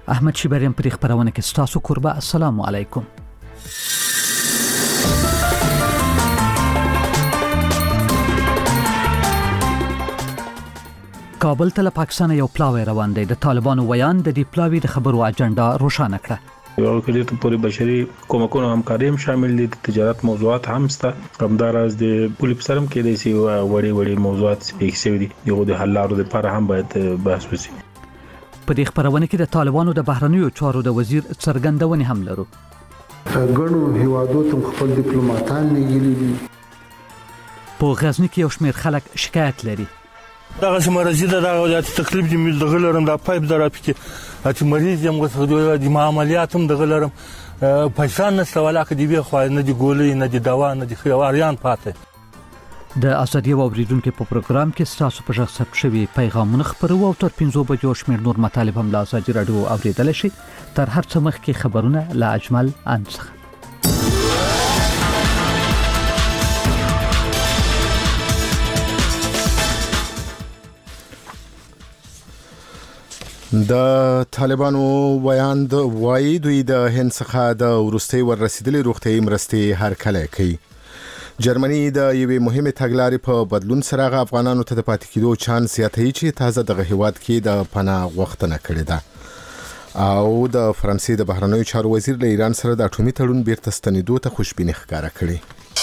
احمد شیبریم پر خبرونه کې ستاسو قربا. السلام علیکم. کابل ته له پاکستان یو پلاوی روان دی. د طالبانو ویان د دې پلاوی د خبرو اجنډا روښانه کړه. یو کلی ته پوری بشري کومکونو همکاري هم شامل دي، تجارت موضوعات هم سته، همدارس د پولیس سره هم کې دي چې وړي موضوعات سپیک شوی دي، یو د حل لارو لپاره هم باید بحث وشي. په دې خبرونه کې د طالبانو د بهرنیو چارو د وزیر څرګندونې هم لرو. ګڼو هیوادو ته خپل ډیپلوماټان لګیلي دي. په غزنی کې یو شمېر خلک شکایت لري. دغه سمرزي د تکلیف د مل دغه لرم د پایپ درافکي چې مریض یم غوښتل د عملیات هم دغه لرم پیسې نه سواله کې دی خو نه دی ګولې نه دی دوا نه دی خياريان پاتې. د ازادي او اوریدونکو په پروګرام کې ستاسو په ژغ ثبت شوی پیغامونه خبرو او تر 15 بجو شمېر نور مطالب هم لا ازادي رادیو اوریدل شي. تر هر څه مخکې خبرونه لا اجمل انڅخه. د طالبانو ویان وایي دوی د هند څخه د ورستي ورسېدلې روغتي مرستې هرکلی کوي. جرمني د یوې مهمه تګلارې په بدلون سره افغانانو ته د پاتې کېدو چانس زیاتوي چې تازه دغه هیواد کې د پناه غوښتنه کړې ده. او د فرانسې د بهرنیو چارو وزیر له ایران سره د اټومي تړون بیرته ستنېدو ته خوشبیني ښکاره کړې.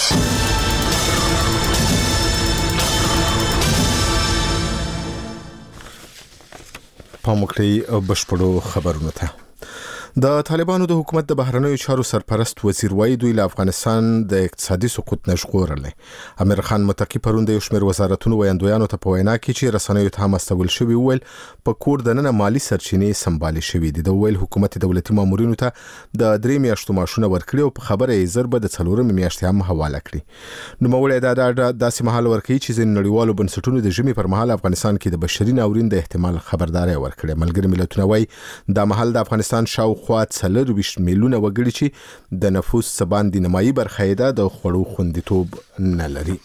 پاموکړی بشپړو خبرونه ته. د طالبانو د حکومت د بهرنیو چارو سرپرست وزیر وایي دوی له افغانستان د اقتصادي سقوط نشغورل. امیر خان متقی پرون د شمېر وزارتونو ویاندویانو ته په وینا کې چې رسنیو ته هم استول شوی ویل په کور دننه مالی سرچینې سمبالي شوی دي. د ویل حکومت دولتي مامورینو ته د 3 میاشتو معاشونه ورکړي او په خبره یې ضرب د 4 میاشتې هم حواله کړي. نو مولوی دا داسې محل ورکړي چې ځین نړیوالو بنسټونو د ژمي پر مهال افغانستان کې د بشري ناورین د احتمال خبرداري ورکړي. ملګری ملتونه وایي دا محل د افغانستان شاوخوا 23 میلیونه وګړي چې د نفوس باندې نیمایي برخه یې د خوړو خوندیتوب نه لري.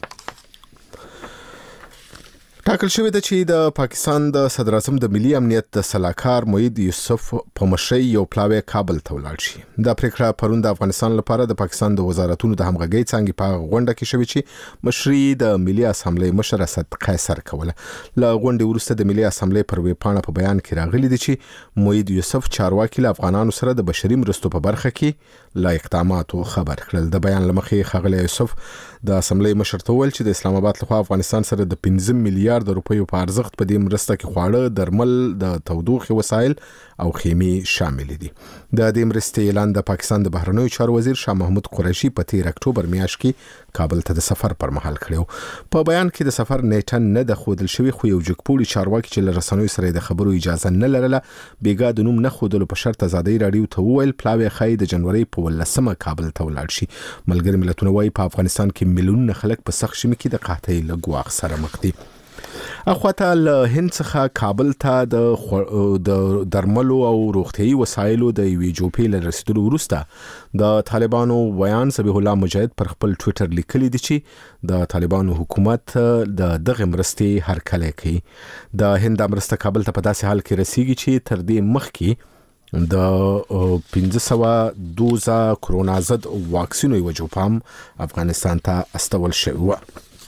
ټاکل شوی دی چې د پاکستان د صدر اعظم د ملي امنیت د سلاکار موید یوسف په مشرۍ یو پلاوی کابل ته ولاړ شي. دا پریکړه پرون د افغانستان لپاره د پاکستان د وزارتونو د همغږۍ څنګه په غونډه کې شوی چې مشري د ملي اسامبلې مشر اسد قیصر کوله. له غونډې وروسته د ملي اسامبلې پر ویبپاڼه په بیان کې راغلي دي چې موید یوسف چارواکي له افغانانو سره د بشري مرستو په برخه کې لا اقداماتو خبر کړل. د بیان لمخې ښاغلی یوسف د اسامبلې مشر ته ویل چې د اسلام آباد لخوا افغانستان سره د 15 میلیارډ روپیو په ارزښت په دې مرسته کې خواړه، درمل، د تودوخې وسایل او خیمې شامل دي. د دې مرستې اعلان د پاکستان د بهرنیو چارو وزیر شاه محمود قریشي په 13 اکتوبر میاشت کې کابل ته د سفر پر مهال کړو. په بیان کې د سفر نیټه نه د خودل شوی خو یو جګپوړي چارواکي چې له رسنیو سره د خبرو اجازه نه لرله بیګا د نوم نه خودلو په شرط ازادي رادیو ته وویل پلاوی خای د جنوري په 18 کابل ته ولاړ شي. ملګری ملتونه وایي په افغانستان کې میلیونونه خلک په سخت شمي کې د قحطۍ له ګواښ سره مخ دي. اخواته له هند څخه کابل ته د درملو او روغتيایي وسایلو د یوې جوپې له رسیدلو وروسته د طالبانو ویان سبیح الله مجاهد پر خپل ټوئیټر لیکلی دی چې د طالبانو حکومت د دغه مرستې هرکلی کوي. د هند مرسته کابل ته په داسې حال کې رسیږي چې تر دې مخکې د 1500 دوزه کرونا ضد واکسینو یو جوپام افغانستان ته استول شوی و.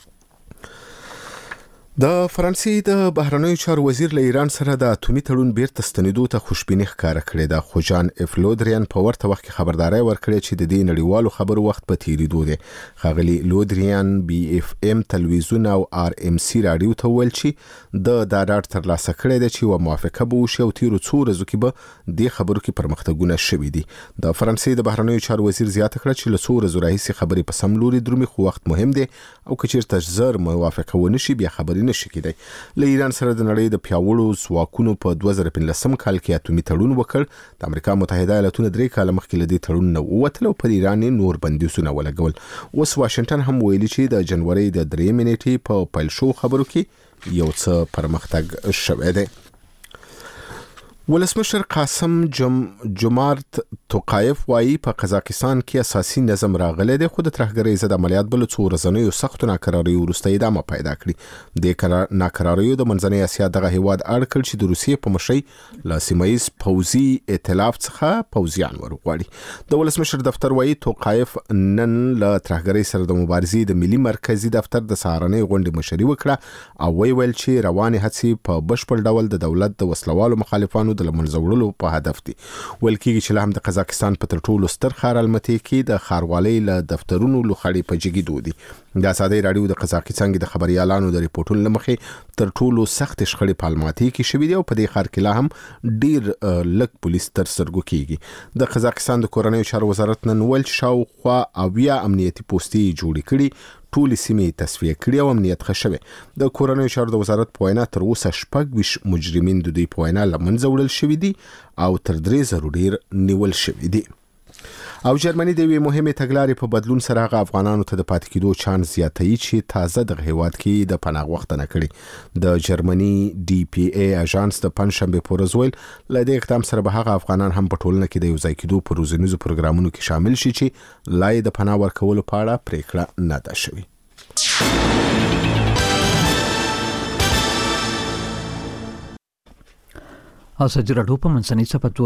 د فرانسې د بهرنیو چارو وزیر له ایران سره د اټومي تړون بیرته ستنېدو ته خوشبیني ښکاره کړې ده. خو جان اف لودریان په ورته وخت کې خبرداري ورکړې چې د دې نړیوالو خبرو وخت په تیریدو دی. ښاغلي لودریان بي اف ام تلویزیون او آر ام سي رادیو ته ویل چې د ډاډ ترلاسه کړی دی چې یوه موافقه به وشي او تیرو څو ورځو کې به دې خبرو کې پرمختګونه شوي دي. د فرانسې د بهرنیو چارو وزیر زیاته کړه چې له څو ورځو راهیسې خبرې په سم لوري درومي خو وخت مهم دی او که چیرته زر موافقه ونه شي بیا خبرې نشي کېدای. له ایران سره د نړۍ د پیاوړو ځواکونو په 2015 کال کې اټومي تړون وکړ. د امریکا متحده ایالاتونو 3 کال مخکې له دې تړون نه ووتل او پر ایران نور بندیزونه ولګول. اوس واشنگټن هم ویلي چې د جنوري د 3 نیټې په پیل شو خبرو کې یو څه پرمختګ شوی دی. ولسمشر قاسم جمارت توقایف وایي په قزاقستان کې اساسي نظم راغلی دی، خو د ترهګرۍ ضد عملیات بل څو ورځنیو سختو ناکراریو وروسته ادامه پیدا کړي. د ناکراریو د منځنۍ اسیا دغه هیواد اړ کړ چې د روسیې په مشرۍ له سیمه‌ییز پوځي ائتلاف څخه پوځیان ورغواړي. د ولسمشر دفتر وایي توقایف نن له ترهګرۍ سره د مبارزې د ملي مرکزی دفتر د سهارنۍ غونډې مشري وکړه او ویل چې روانې هڅې په بشپړ ډول د دولت د وسلوالو مخالفانو د لمنځه وړلو په هدف دي. ویل کېږي چې له هم د قزاقستان په تر ټولو ستر ښار الماتي کې د ښاروالۍ له دفترونو لوخړې په جګېدو دي. د ازادۍ راډیو د قزاقستان د خبريالانو د ریپورتونو لمخې تر ټولو سخت شخړې په الماتي کې شوې دي او په دې ښار کې لا هم ډیر لږ پولیس تر سترګو کېږي. د قزاقستان د کورنیو چارو وزارت نن ویل چې شاوخوا 80 امنیتي پوستې جوړې کړي، ټول سیمې تصفیه کړي او امنیت ښه شوی. د کورنیو چارو د وزارت په وینا تر اوسه 26 مجرمین د دوی په وینا لمنځه وړل شوي دي او تر 3,000 ډیر نیول شوي دي. او جرمني د یوې مهمې تګلارې په بدلون سره هغه افغانانو ته د پاتې کېدو چانس زیاتوي چې تازه دغه هیواد کې د پناه غوښتنه کړې. د جرمني ډي پی ای اژانس د پنځشنبه په ورځ ویل له دې اقدام سره به هغه افغانان هم په ټولنه کې د یو ځای کېدو په روزنیزو پروګرامونو کې شامل شي چې لا یې د پناه ورکولو په اړه پریکړه نه ده شوې. ازادي راډیو په منځنۍ صفحه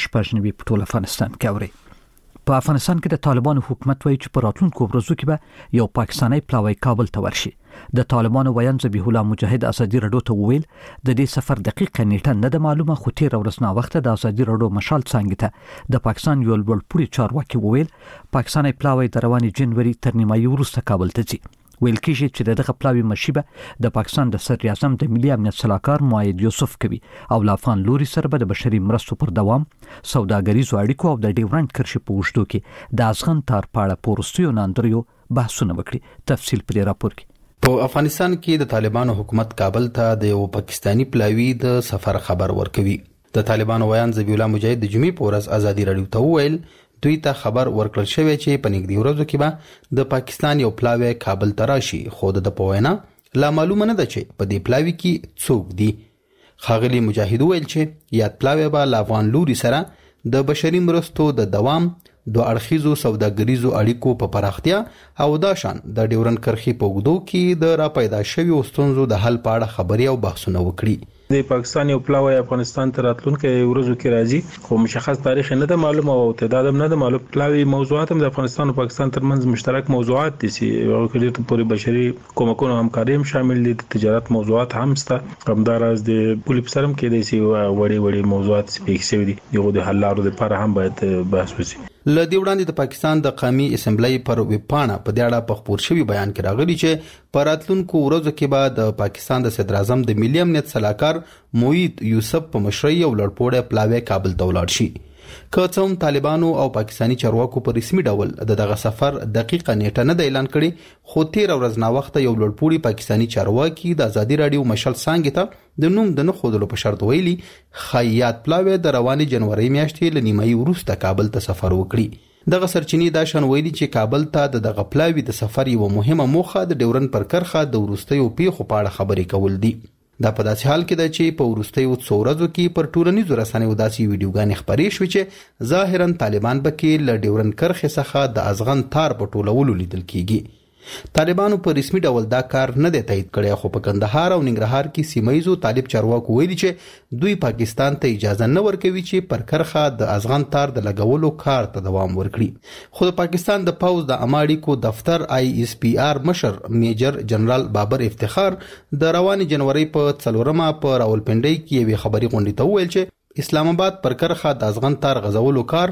12 په ټول افغانستان کې اوري. په افغانستان کې د طالبانو حکومت وایي چې په راتلونکو ورځو کې به یو پاکستاني پلاوی کابل ته ورشي. د طالبانو ویان ذبیح الله مجاهد ازادي راډیو ته وویل د دې سفر دقیقه نیټه نه ده معلومه، خو تیر ورځ نا وخت د ازادي راډیو مشال څنګه ته د پاکستان یو لوړپوړي چارواکي وویل پاکستاني پلاوی د رواني جنوري تر نیمایي وروسته کابل ته ځي. ویل کېږي چې دغه پلاوی مشیبه د پاکستان د صدر اعظم د ملي امنیت سلاکار موحد یوسف کوي او له افغان لوري سره به د بشري مرستو پر دوام، سوداګریزو اړیکو او د ډیورنډ کرښې په اوږدو کې د ازغن تار پاړه پورستیو ناندریو بحثونه وکړي. تفصیل په راپور کې. په افغانستان کې د طالبانو حکومت کابل ته د یو پاکستانی پلاوی د سفر خبر ورکوي. د طالبانو ویان ذبیح الله مجاهد د جمعې په ورځ ازادي راډیو ته وویل دوی ته خبر ورکړل شوی چې په نږدې ورځو کې به د پاکستان یو پلاوی کابل ته راشي، خو د په وینا لا معلومه نه ده چې په دې پلاوی کې څوک دي. ښاغلي مجاهد ویل چې یاد پلاوی به له افغان لوري سره د بشري مرستو د دوام، د اړخیزو سوداګریزو اړیکو په پراختیا او دا شان د ډیورنډ کرښې په اوږدو کې د را پیدا شویو ستونزو د حل په اړه خبرې او بحثونه وکړي. د پاکستان یو پلاوی افغانستان ته راتلونکي ورځو کې راځي، خو مشخص تاریخ نه ده معلومه او تعداد هم نه ده معلوم. پلاوی موضوعات هم د افغانستان او پاکستان ترمنځ مشترک موضوعات دي چې یو کې پوری بشري کومکونو همکاري هم شامل دي، تجارت موضوعات هم شته، همدارس د پولیس سره هم کې دي چې وړي موضوعات سپیکسي دي، یو د حل لارو لپاره هم باید بحث وشي. ل دې وړاندې د پاکستان د قومي اسمبلی پر ویبپاڼه په دې اړه په خبر شوی بیان کې راغلی چې په راتلونکو ورځو کې به د پاکستان د صدر اعظم د ملي امنیت سلاکار موحد یوسف په مشرۍ یو لړپوړی پلاوی کابل ته ولاړ شي. که څوم طالبانو او پاکستانی چارواکو په رسمي ډول دغه سفر دقیقه نیټه نه د اعلان کړي، خو تیر ورځ نا وخت یو لوړپوړي پاکستانی چارواکي د ازادي راډیو مشال څنګه ته د نوم د نه خودلو په شرط ویلي خیاط پلاوی د رواني جنوري میاشتې ل نیمایي وروسته کابل ته سفر وکړي. دغه سرچینې دا شان ویلي چې کابل ته دغه پلاوی د سفر یو مهمه موخه د ډیورنډ پر کرخه د ورستیو پیښو په اړه خبرې کول دي. دا په داسې حال کې ده چې په وروستیو څو ورځو کې پر ټولنیزو رسنیو داسې ویډیوګانې خپرې شوې چې ظاهرا طالبان بکې له ډیورنډ کرښې څخه د ازغن تار په ټولولو لیدل کیږي. طالبانو په رسمي ډول دا کار نه دی تایید کړی، خو په کندهار او ننګرهار کې سیمایزو طالب چارواکو ویلي چې دوی پاکستان ته اجازه نه ورکوي چې پر کرخه د ازغن تار د لګولو کار ته دوام ورکړي. خو د پاکستان د پوز د اماړیکو دفتر ISPR مشر میجر جنرال بابر افتخار د رواني جنوري په 4 په راولپنډي کې یوه خبري غونډه ته ویل چې اسلام آباد پر کرخه د ازغن تار غزولو کار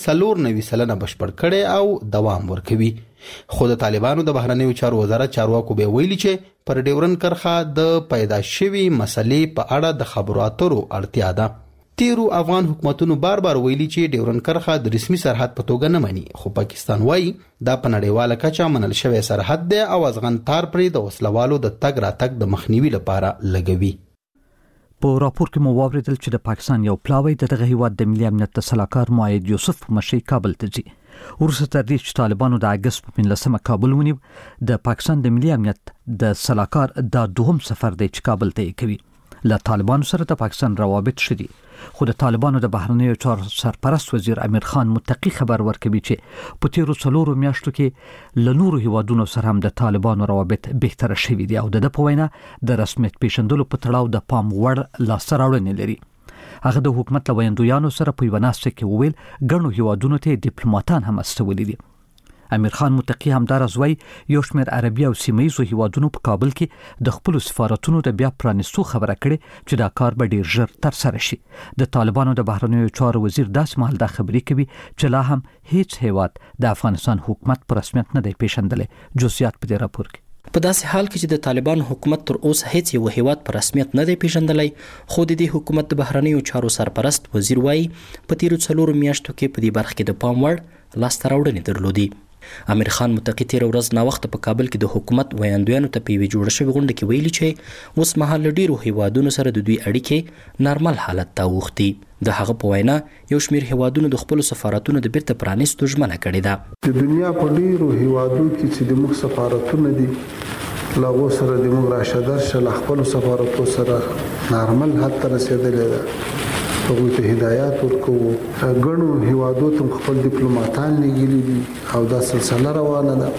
94% بشپړ کړي او دوام ورکوي. خو د طالبانو د بهرنیو چارو وزارت چارواکو به ویلي چې پر ډیورنډ کرخه د پیدا شوی مسلې په اړه د خبرو اترو اړتیا ده. تیرو افغان حکومتونو بار ویلي چې ډیورنډ کرخه د رسمي سرحد په توګه نه مني، خو پاکستان وایي دا په نړیواله کچه منل شوی سرحد دی او ازغن تار پرې د وسلوالو د تګ راتګ د مخنیوي لپاره لګوي. په راپور کې مو واوریدل چې د پاکستان یو پلاوی دغه هیواد د ملي امنیت سلاکار موحد یوسف په مشرۍ کابل ته ځي. ورسته تر دې چې طالبانو د اگست په 15 کابل ونیو، د پاکستان د ملي امنیت د سلاکار د دوهم سفر دی چې کابل ته کوي. له طالبانو سره د پاکستان روابط شدي، خو د طالبانو د بهرنیو چارو سرپرست وزیر امیر خان متقی خبر ورکوي چې په تیرو 4 میاشتو کې له نورو هیوادونو سره هم د طالبانو روابط بهتره شوي دي او د په وینا د رسمیت پیژندلو په تړاو د پام وړ لاسته راوړنې لري. هغه د حکومت له ویاندویانو سره په یوه ناسته کې وویل ګڼو هیوادونو ته ډیپلوماټان هم استولي دي. امیر خان متقی همدارس وایي یو شمېر عربي او سیمه ییزو هیوادونو په کابل کې د خپلو سفارتونو د بیا پرانیستو خبره کړې چې دا کار به ډیر ژر ترسره شي. د طالبانو د بهرنیو چارو وزیر داسې مهال دا خبرې کوي چې لا هم هیڅ هیواد د افغانستان حکومت په رسمیت نه دی پیژندلی. جزئیات په دې راپور کې. په داسې حال کې چې د طالبانو حکومت تر اوسه هیڅ یو هیواد په رسمیت نه دی پیژندلی، خو د دې حکومت د بهرنیو چارو سرپرست وزیر وایي په تیرو 4 میاشتو کې په دې برخه کې د پام وړ لاسته راوړنې درلودي. امیر خان متقی تیر ورځ ناوخته په کابل کې د حکومت ویاندویانو ته په یوې جوړه شوې غونډه کې ویلي چې اوس مهال له ډیرو هیوادونو سره د دوی اړیکې نارمل حالت ته اوښتي. د هغه په وینا یو شمېر هیوادونو د خپلو سفارتونو د بیرته پرانیستو ژمنه کړې ده. د دنیا په ډیرو هیوادو کې چې د موږ سفارتونه دي له هغو سره د موږ راشه درشه له خپلو سفارتو سره نارمل حد ته رسېدلی ده. هغوی ته هدایات ورکوو. ګڼو هیوادو ته خپل ډیپلوماټان لېږلي دي او دا سلسله روانه ده.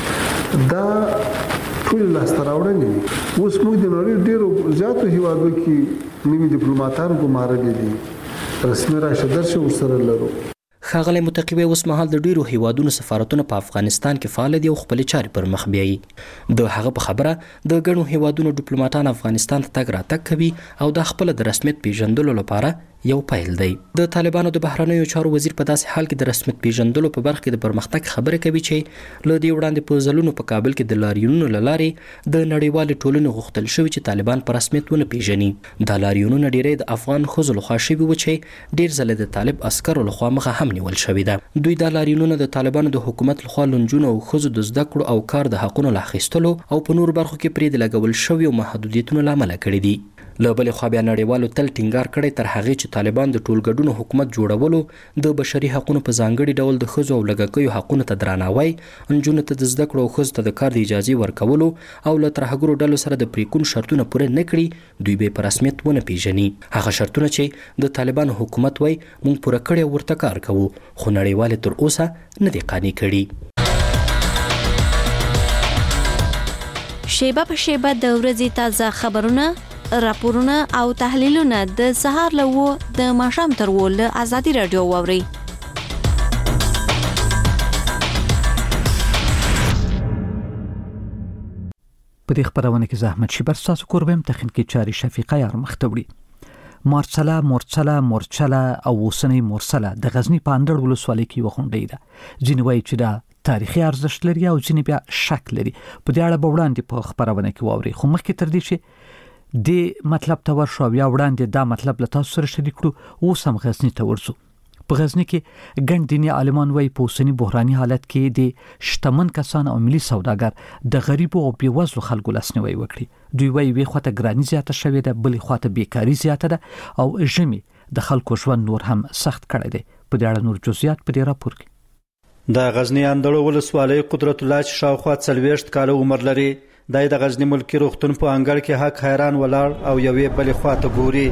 دا ټول لاسته راوړنې دي. اوس موږ د نړۍ ډېرو زیاتو هیوادو کې نوي ډیپلوماټان ګمارلي دي، رسمي راشه درشه ورسره لرو. ښاغلی متقی اوس مهال د ډیرو هیوادونو سفارتونه په افغانستان کې فعال دي او خپلې چارې پر مخ بیایي. د هغه په خبره د ګڼو هیوادونو ډیپلوماټان افغانستان ته تګ راتګ کوي او دا خپله د رسمیت پیژندلو لپاره یو پیل دی. د طالبانو د بهرنیو چارو وزیر په داسې حال کې د رسمیت پیژندلو په برخه کې د پرمختګ خبره کوي چې له دې وړاندې په ځلونو په کابل کې د لاریونونو له لارې د نړیوالې ټولنې غوښتل شوي چې طالبان په رسمیت ونه پیژني. دا لاریونونه ډیری د افغان ښځو لخوا شوي و چې ډیر ځله د طالب عسکرو لخوا مخه هم نیول شوې ده. دوی دا لاریونونه د طالبانو د حکومت لخوا لنجونو او ښځو د زده کړو او کار د حقونو له اخیستلو او په نورو برخو کې پرې د لګول شویو محدودیتونو له امله کړي دي. له بلې خوا بیا نړیوالو تل ټینګار کړی تر هغې چې طالبان د ټولګډونو حکومت جوړولو، د بشري حقونو په ځانګړي ډول د ښځو او لږکیو حقونو ته درناوی، نجونو ته د زده کړو او ښځو ته د کار د اجازې ورکولو او له ترهګرو ډلو سره د پریکون شرطونه پوره نه کړي، دوی به په رسمیت ونه پیژني. هغه شرطونه چې د طالبانو حکومت وایي موږ پوره کړي او ورته کار کوو، خو نړیوال تر اوسه نه دي قانع کړي. شیبه په شیبه د ورځې تازه خبرونه، راپورونه او تحلیلونه د سهار له 9 د ماښام تر 10 له ازادي رادیو واوري. په دې خبرونه کې زحمت شي بر تاسو کوربم تخنیکی چاري شفیقه یار مختوړي. مورچله او وسنۍ مرسله د غزنی په اندړ ولسوالۍ کې وخونډې ده. ځینې وایي چې دا تاریخي ارزښت لري او ځینې بیا شک لري. په دې اړه به وړاندې په خبرونه کې واوري. خو مخکې تر دې چې د مطلب ته ورشو بیا وړاندې دا مطلب له تاسو سره شریک کړو. اوس هم غزنی ته ورځو. په غزنی کې ګڼ دیني عالمان وایي په اوسني بحراني حالت کې د شتمن کسان او ملي سوداګر د غریبو او بېوزلو خلکو لاسنیوي وکړي. دوی وایي وی خواته ګرانی زیاته شوې ده، بلې خواته بیکاری زیاته ده او ژمی د خلکو ژوند نور هم سخت کړی دی. په دې اړه نور جزئیات په دې راپور کې. د غزنی اندړو ولسوالۍ قدرت الله چې شاوخوا 40 کاله عمر لري، د غزنی ملکی روغتون په انګړ کې حق حیران ولاړ او یوې بلې خواته ګوري.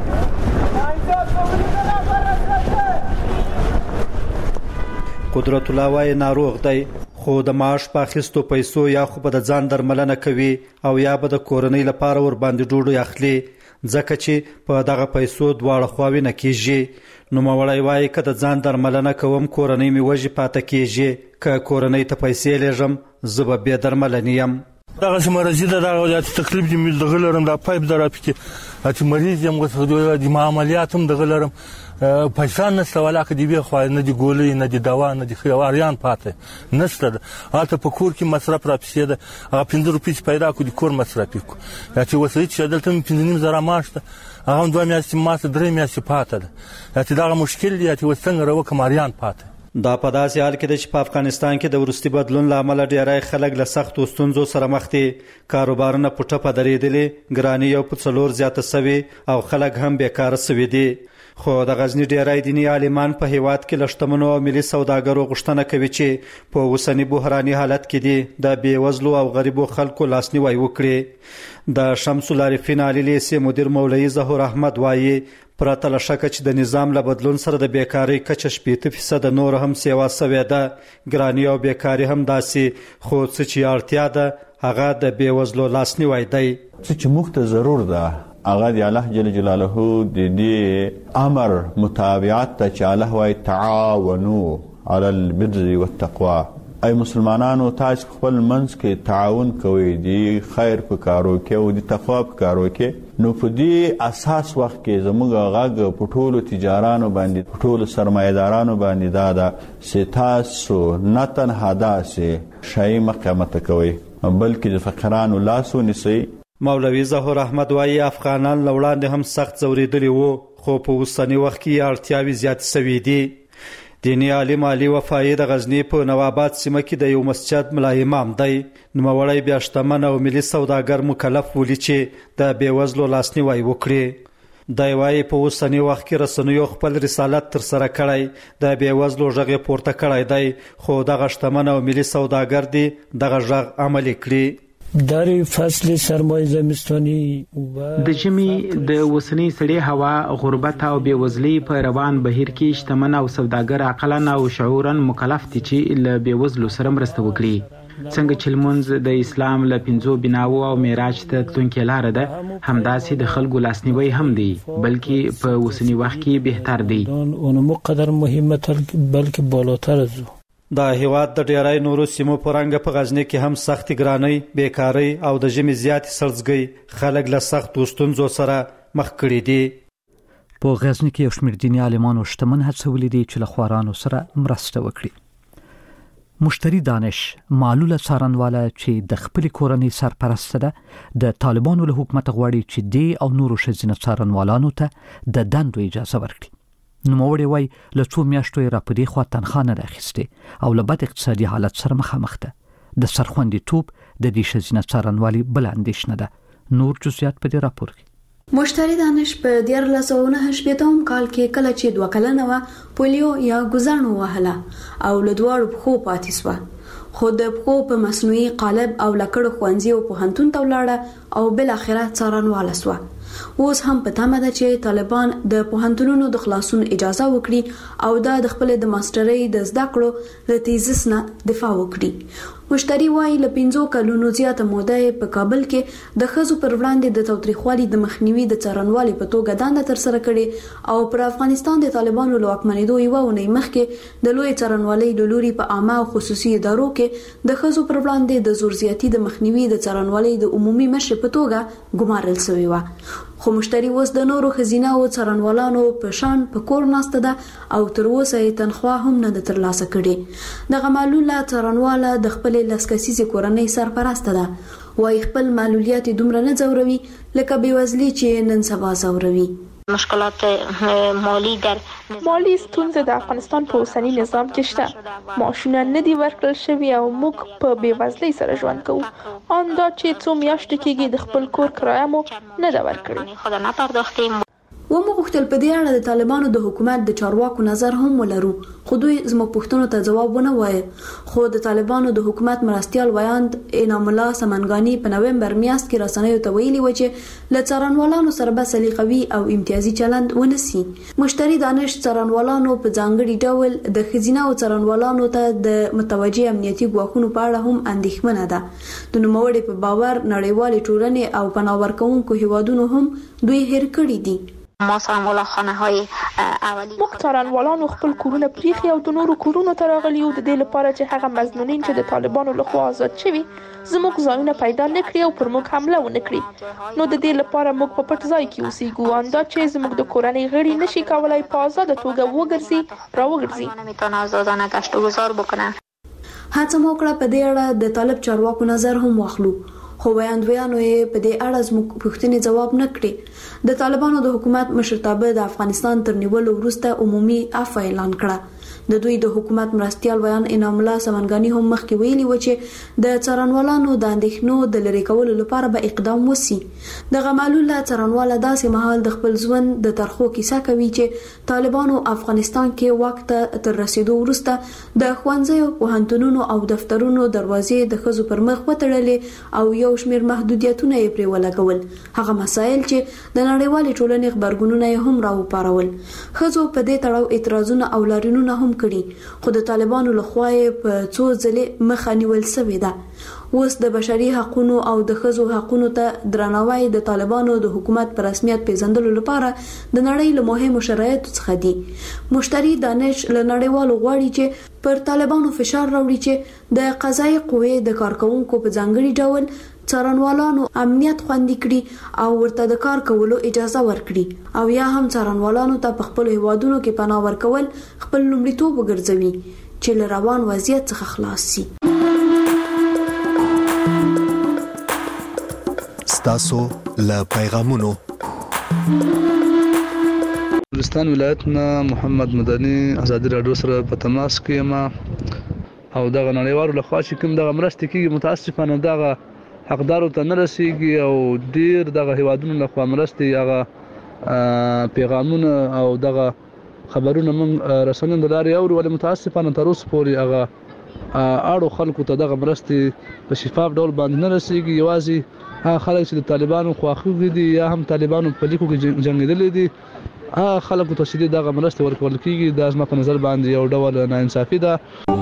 قدرت الله وايي ناروغ دی، خو د معاش په اخیستو پیسو یا خو به د ځان درملنه کوي او یا به د کورنۍ لپاره ور باندې ډوډۍ اخلي، ځکه چې په دغه پیسو دواړه خواوې نه کیږي. نو مولای وايي که د ځان درملنه کوم کورنۍ مې وږي پاتې کیږي، که کورنۍ ته پیسې لېږم زه به بې درملنې یم. دغه مرضی ده، دغه تکلیف دې مې دغه لرم، دا پایپ در پکې چې مریض یم، د عملیات هم دغه لرم، پیسې نشته، ولاکه دی خو نه دی ګولې نه دی دوا نه دی خیاریان پاتې نشته. هلته په کور کې مصرف را پسې ده، هغه 15 روپۍ پیدا کو د کور مصرف کو، یا چې وسایل چې دلته 15.5 ماش ده، هغه 2 میاشتې ماته 3 میاشتې پاتې ده. یا چې دغه مشکل دی چې وسنګ راو کماریان پاتې. دا په داسې حال کې چې په افغانستان کې د ورستي بدلون لامل ډیری خلک له سختو ستونزو سره مخ دي. کاروبارونه په ټپه درېدلي، ګراني یو په 4 زیاته شوې او خلک هم بیکاره شوي دي. خو د غزنی ډیری دینی عالمان په هیواد کې لشتمنو او ملي سوداګرو غوښتنه کوي چې په اوسنی بحراني حالت کې دي د بیوزلو او غریبو خلکو لاسنیوي وکړي. د شمس العارفین علی لیسې مدیر مولوی ظهور احمد وایي پرته له شکه چې د نظام له بدلون سره د بیکاری کچه 80% نور هم سیوا سوې ده. ګرانی او بیکاری هم داسې، خو څه چې اړتیا ده هغه د بیوزلو لاسنیوي دی. چې موږ ته ضرور ده هغه د الله جل جلاله د دې امر متابعت ته چې الله وايي تعاونوا على البر والتقوى. ای مسلمانانو تاسو خپل منځ کې تعاون کوئ، دی خیر په کارو کې او د تقوا په کارو کې. نو په دې اساس وخت کې زموږ غاګ په ټولو تجارانو باندې، په ټولو سرمایدارانو باندې دا ده چې تاسو نه تنها داسې شی مقامت کوئ بلکې د فقیرانو لاس ونیسئ. مولوی ظهور احمد وایي افغانان له وړاندې هم سخت ځورېدلي وو، خو په اوسني وخت کې اړتیاوې زیاتې سوي دي. دینی عالم علي وفایي د غزنی په نواباد سیمه کې د یو مسجد ملا امام دی. نوموړی بیا شتمن او ملي سوداګر مکلف ولي چې د بیوزلو لاسنیوي وکړي. دی وایي په اوسني وخت کې رسنیو خپل رسالت ترسره کړی، د بیوزلو غږ یې پورته کړی دی، خو دغه شتمن او ملي سوداګر دی دغه غږ عملي کړي. در فصل سرمایه زمستانی د ژمي د وسنی سړې هوا، غربت او بیوزلي په روان بهیر کې شتمن او سوداګر عقلن او شعورا مکلف دي چې له بیوزلو سره مرسته وکړي. څنګه چې لمونځ د اسلام له 5 بناوو او معراج ته تلونکې لار ده، همداسې د خلکو لاسنیوي هم دی، بلکې په وسنی وخت کې بهتر دی. اون مقدر مهمه بلکې بالاتر از د هیواد د ډیری نورو سیمو په رنګ په غزنی کې هم سخت ګرانی، بیکاری او د ژمي زیات سړځګي خلک له سخت ستونزو سره مخ کړي دي. په غزنی کې یو شمېر دیني عالمانو شتمن هڅولي دي چې له خوارانو سره مرسته وکړي. مشتری دانش معلوله څارنواله چې د خپل کورنۍ سرپرست ده، د طالبانو له حکومت غواړي چې دی او نورو ښځینه څارنوالانو ته د دندو اجازه ورکړي. نوموړی وایي له 2 میاشتو یې راپدې خوا تنخوا نه ده اخیستې او له بد اقتصادي حالت سره مخامخ ده. د سرخوندیتوب د دې ښځینه څارنوالي بله اندېښنه ده. نور جزئیات په دې راپور کې. مشتری دانش په 1998 کال کې کله چې 2 کلنه وه پولیو یا ګوزانو وهله او له دواړو پښو پاتې سوه، خو د پښو په مصنوعي قالب او لکړو ښوونځي او پوهنتون ته ولاړه او بل اخره څارنواله سوه. اوس هم په تمه ده چې طالبان د پوهنتونونو د خلاصون اجازه وکړي او دا د خپل د ماسترۍ د زده کړو له تیزس نه دفاع وکړي. مشتری وایي له 5 کلونو زیاته موده په کابل کې د ښځو پر وړاندې د تاوتریخوالي د مخنیوي د څارنوالي په توګه دنده ترسره کړي او پر افغانستان د طالبانو له واکمنېدو یوه اونۍ مخکې د لوی څارنوالۍ له لوري په عامه او خصوصي ادارو کې د ښځو پر وړاندې د زور زیاتي د مخنیوي د څارنوالۍ د عمومي مشر په توګه ګمارل شوی و. خو مشتری اوس د نورو خزینه او څارنوالانو په شان په کور ناسته ده او تر اوسه یې تنخوا هم نه ده ترلاسه کړې. دغه معلوله څارنواله د خپلې لسکسیزې کورنۍ سرپرسته ده، وایي خپل معلولیات دومره نه ځوروي لکه بېوزلي چې نن سبا ځوروي. مشکلات مالی در مالی ستونزه د افغانستان په اوسنی نظام کې شته. معاشونه نه دي ورکړل شوي او موږ په بېوزلۍ سره ژوند کوو. ان دا چې 2 میاشتې کېږي د خپل کور کرایه مو نه ده ورکړې. ومغوښتل په دې اړه د طالبانو د حکومت د چارواکو نظر هم ولرو، خو دوی زموږ پوښتنو ته ځواب ونه وایي. خو د طالبانو د حکومت مرستیال ویاند انعام الله سمنګانی په نومبر میاشت کې رسنیو ته ویلي و چې له څارنوالانو سره به سلیقوي او امتیازي چلند ونسي. مشتری دانش څارنوالانو په ځانګړي ډول د ښځینه او څارنوالانو ته د متوجه امنیتي ګواښونو په اړه هم اندېښمنه ده. د نوموړي په باور نړیوالې ټولنې او پناه ورکوونکو هیوادونو هم دوی هېر کړي دي. ما څارنواله خانه های اولی موږ څارنوالانو خپل کورونه پریخي او د نورو کورونو ته راغلي یو د دې لپاره چې هغه مظنونین چې د طالبانو لخوا آزاد شوي زموږ ځایونه پیدا نه کړي او پر موږ حمله ونه کړي. نو د دې لپاره موږ په پټ ځای کې اوسېږو، اندا چې زموږ د کورنۍ غړي نشي کولای په آزاده توګه راوګرځي. نمیتونه آزادانه گشت و گذار بکنه. هڅه مو کړه په دې اړه د طالب چارواکو نظر هم واخلو، خو ویاندویانو یې په دې اړه زموږ پوښتنې ځواب نه کړې. د طالبانو د حکومت مشرتابه د افغانستان تر نیولو وروسته عمومي عفو اعلان کړه. د دوی د حکومت مرستيال ویان انعام الله سمنګانی هم مخکې ویلي و چې د څارنوالانو د اندېښنو د لری کولو لپاره به اقدام وسی. د غمالوله څارنواله داسې مهال د خپل ژوند د ترخو کیسه کوي چې طالبانو افغانستان کې وخت تر رسیدو وروسته د ښوونځیو، پوهنتونونو او دفترونو دروازې د ښځو پر مخ وتړلې او یو شمېر محدودیتونه یې پرې ولګول. هغه مسایل چې د نړیوالې ټولنې خبرګونونه یې هم راوپارول. ښځو په دې تړاو اعتراضونه او لارښوونونه هم کړي، خو د طالبانو لخوا یې په څو ځلې مخه نیول شوې ده. اوس د بشري حقوقو او د ښځو حقوقو ته درناوی د طالبانو د حکومت پر رسمیت پیژندلو لپاره د نړۍ له مهمو شرایطو څخه دي. مشتري دانش له نړیوالو غواړي چې پر طالبانو فشار راوړي چې د قضایي قوې د کارکونکو په ځانګړي ډول څارنوالانو امنیت خوندي کړي او ورته د کار کولو اجازه ورکړي، او یا هم څارنوالانو ته په خپل هیوادونو کې پناه ورکول خپل لومړیتوب وګرځوي چې له روان وضعیت څخه خلاص شي. تاسو له پیغامونو بلوچستان ولایت نه محمد مدني ازادي رادیو سره په تماس کې یم او دغه نړیوالو لخوا چې کوم دغه مرستې کېږي متاسفانه دغه حقدارو ته نه رسیږي او ډیر دغه هیوادونو لخوا مرستې هغه پیغامونه او دغه خبرونه موږ رسنیو د لارې اورو، ولې متاسفانه تر اوسه پورې هغه اړو خلکو ته دغه مرستې په شفاف ډول باندې نه رسیږي. یوازې هغه خلک چې د طالبانو خواخوږي دي یا هم طالبانو په لیکو کې جنګېدلي دي، هغه خلکو ته چې دغه مرستې ورکول کېږي، دا زما په نظر باندې یو ډول ناانصافي ده.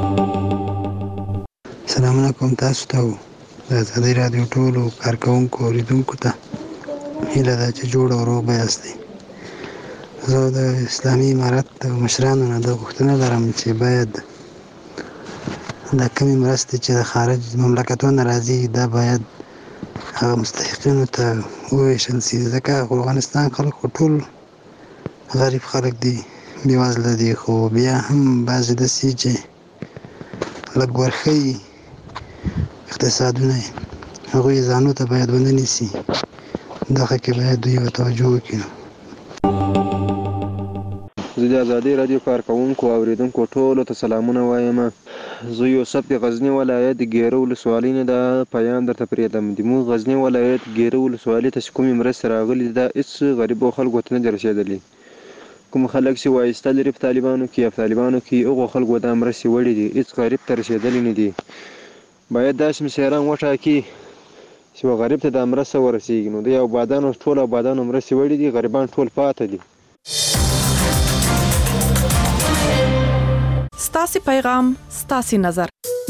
السلام علیکم. تاسو ته د ازادي رادیو ټولو کارکونکو اوریدونکو ته هیله ده چې جوړ او روغ یاستئ. زه د اسلامي امارت د مشرانو نه د غوښتنه لرم چې باید د کمی مرستې چې د خارج مملکتونو راځي دا باید هغه مستحقینو ته وویشل شي، ځکه افغانستان خلک ټول غریب خلک دي، بېوزله دي، خو بیا هم بعضې داسې چې لږ ورښیي اقتصادونه هغوی ځانو ته باید ونه نیسي. دغه کې باید دوی توجه وکړي. زه د ازادي رادیو کارکونکو او اوریدونکو ټولو ته سلامونه وایم. زه یوسف د غزنی ولایت ګیره ولسوالۍ نه د پیام درته پرېږدم. د موږ غزنی ولایت ګیره ولسوالۍ ته چې کومې مرستې راغلي دا هېڅ غریبو خلکو ته نه دي رسېدلي. کوم خلک چې وایسته لري په طالبانو کې یا په طالبانو کې هغو خلکو دا مرستې وړي دي، هېڅ غریب ته رسېدلي نه دي. باید داسې مشران وټاکي چې غریب ته دا مرسته ورسېږي. نو د آبادانو ټول آبادانو مرستې وړي دي، غریبان ټول پاته دي. ستاسو پیغام ستاسو نظر.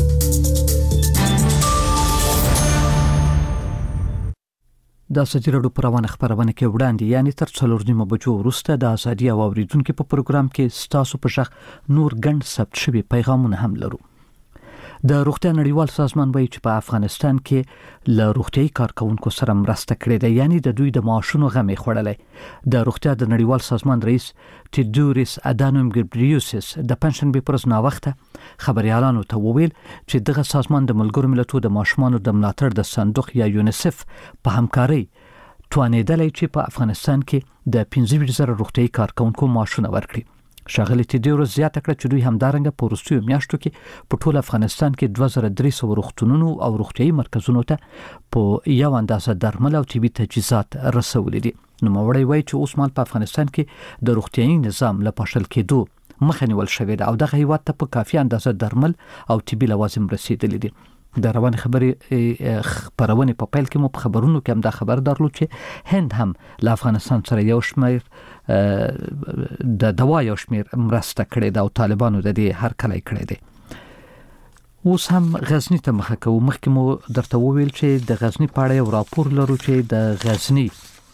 د ازادي رادیو پروانه خبرونه کې وړاندې یعنی تر 4:30 بجو وروسته د ازادي او اوریدونکو په پروګرام کې ستاسو په شخ نور ګڼ ثبت شوی پیغامونه هم لرو. د روغتیا نړیوال سازمان وایي چې په افغانستان کې له روغتیايي کارکونکو سره مرسته کړې ده، یعنی د دوی د معاشونو غمې خوړلې. د روغتیا د نړیوال سازمان رئیس تیودوریس ادانوم ګبریوسس د پنځشنبه پر ورځ ناوخته خبريالانو ته وویل چې دغه سازمان د ملګرو ملتونو د ماشومانو د ملاتړ د صندوق یا یونیسف په همکارۍ توانیدلې چې په افغانستان کې د 15,000 روغتیايي کارکونکو معاشونه ورکړي. شاغلی تیودوریس زیاته کړه چې دوی همدارنګه په وروستیو میاشتو کې په ټول افغانستان کې 2300 روغتونونو او روغتیايي مرکزونو ته په یو اندازه درمل او طبي تجهیزات رسولي دي. نو موري وایي چې اوس مال په افغانستان کې د روغتیايي نظام له پاشل کېدو مخه نیول شوې ده او دغه هیواد ته په کافي اندازه درمل او طبي لوازم رسیدلي دي. د روان خبرې خبرونه په پیل کې مو په خبرونو کې هم دا خبر درلود چې هند هم له افغانستان سره یو شمېر د دوا یو شمېر مرسته کړې ده او طالبانو د دې هرکلی کړی دی. اوس هم غزنی ته مخه کوو. مخکې مو درته وویل چې د غزنی په اړه یو راپور لرو چې د غزنی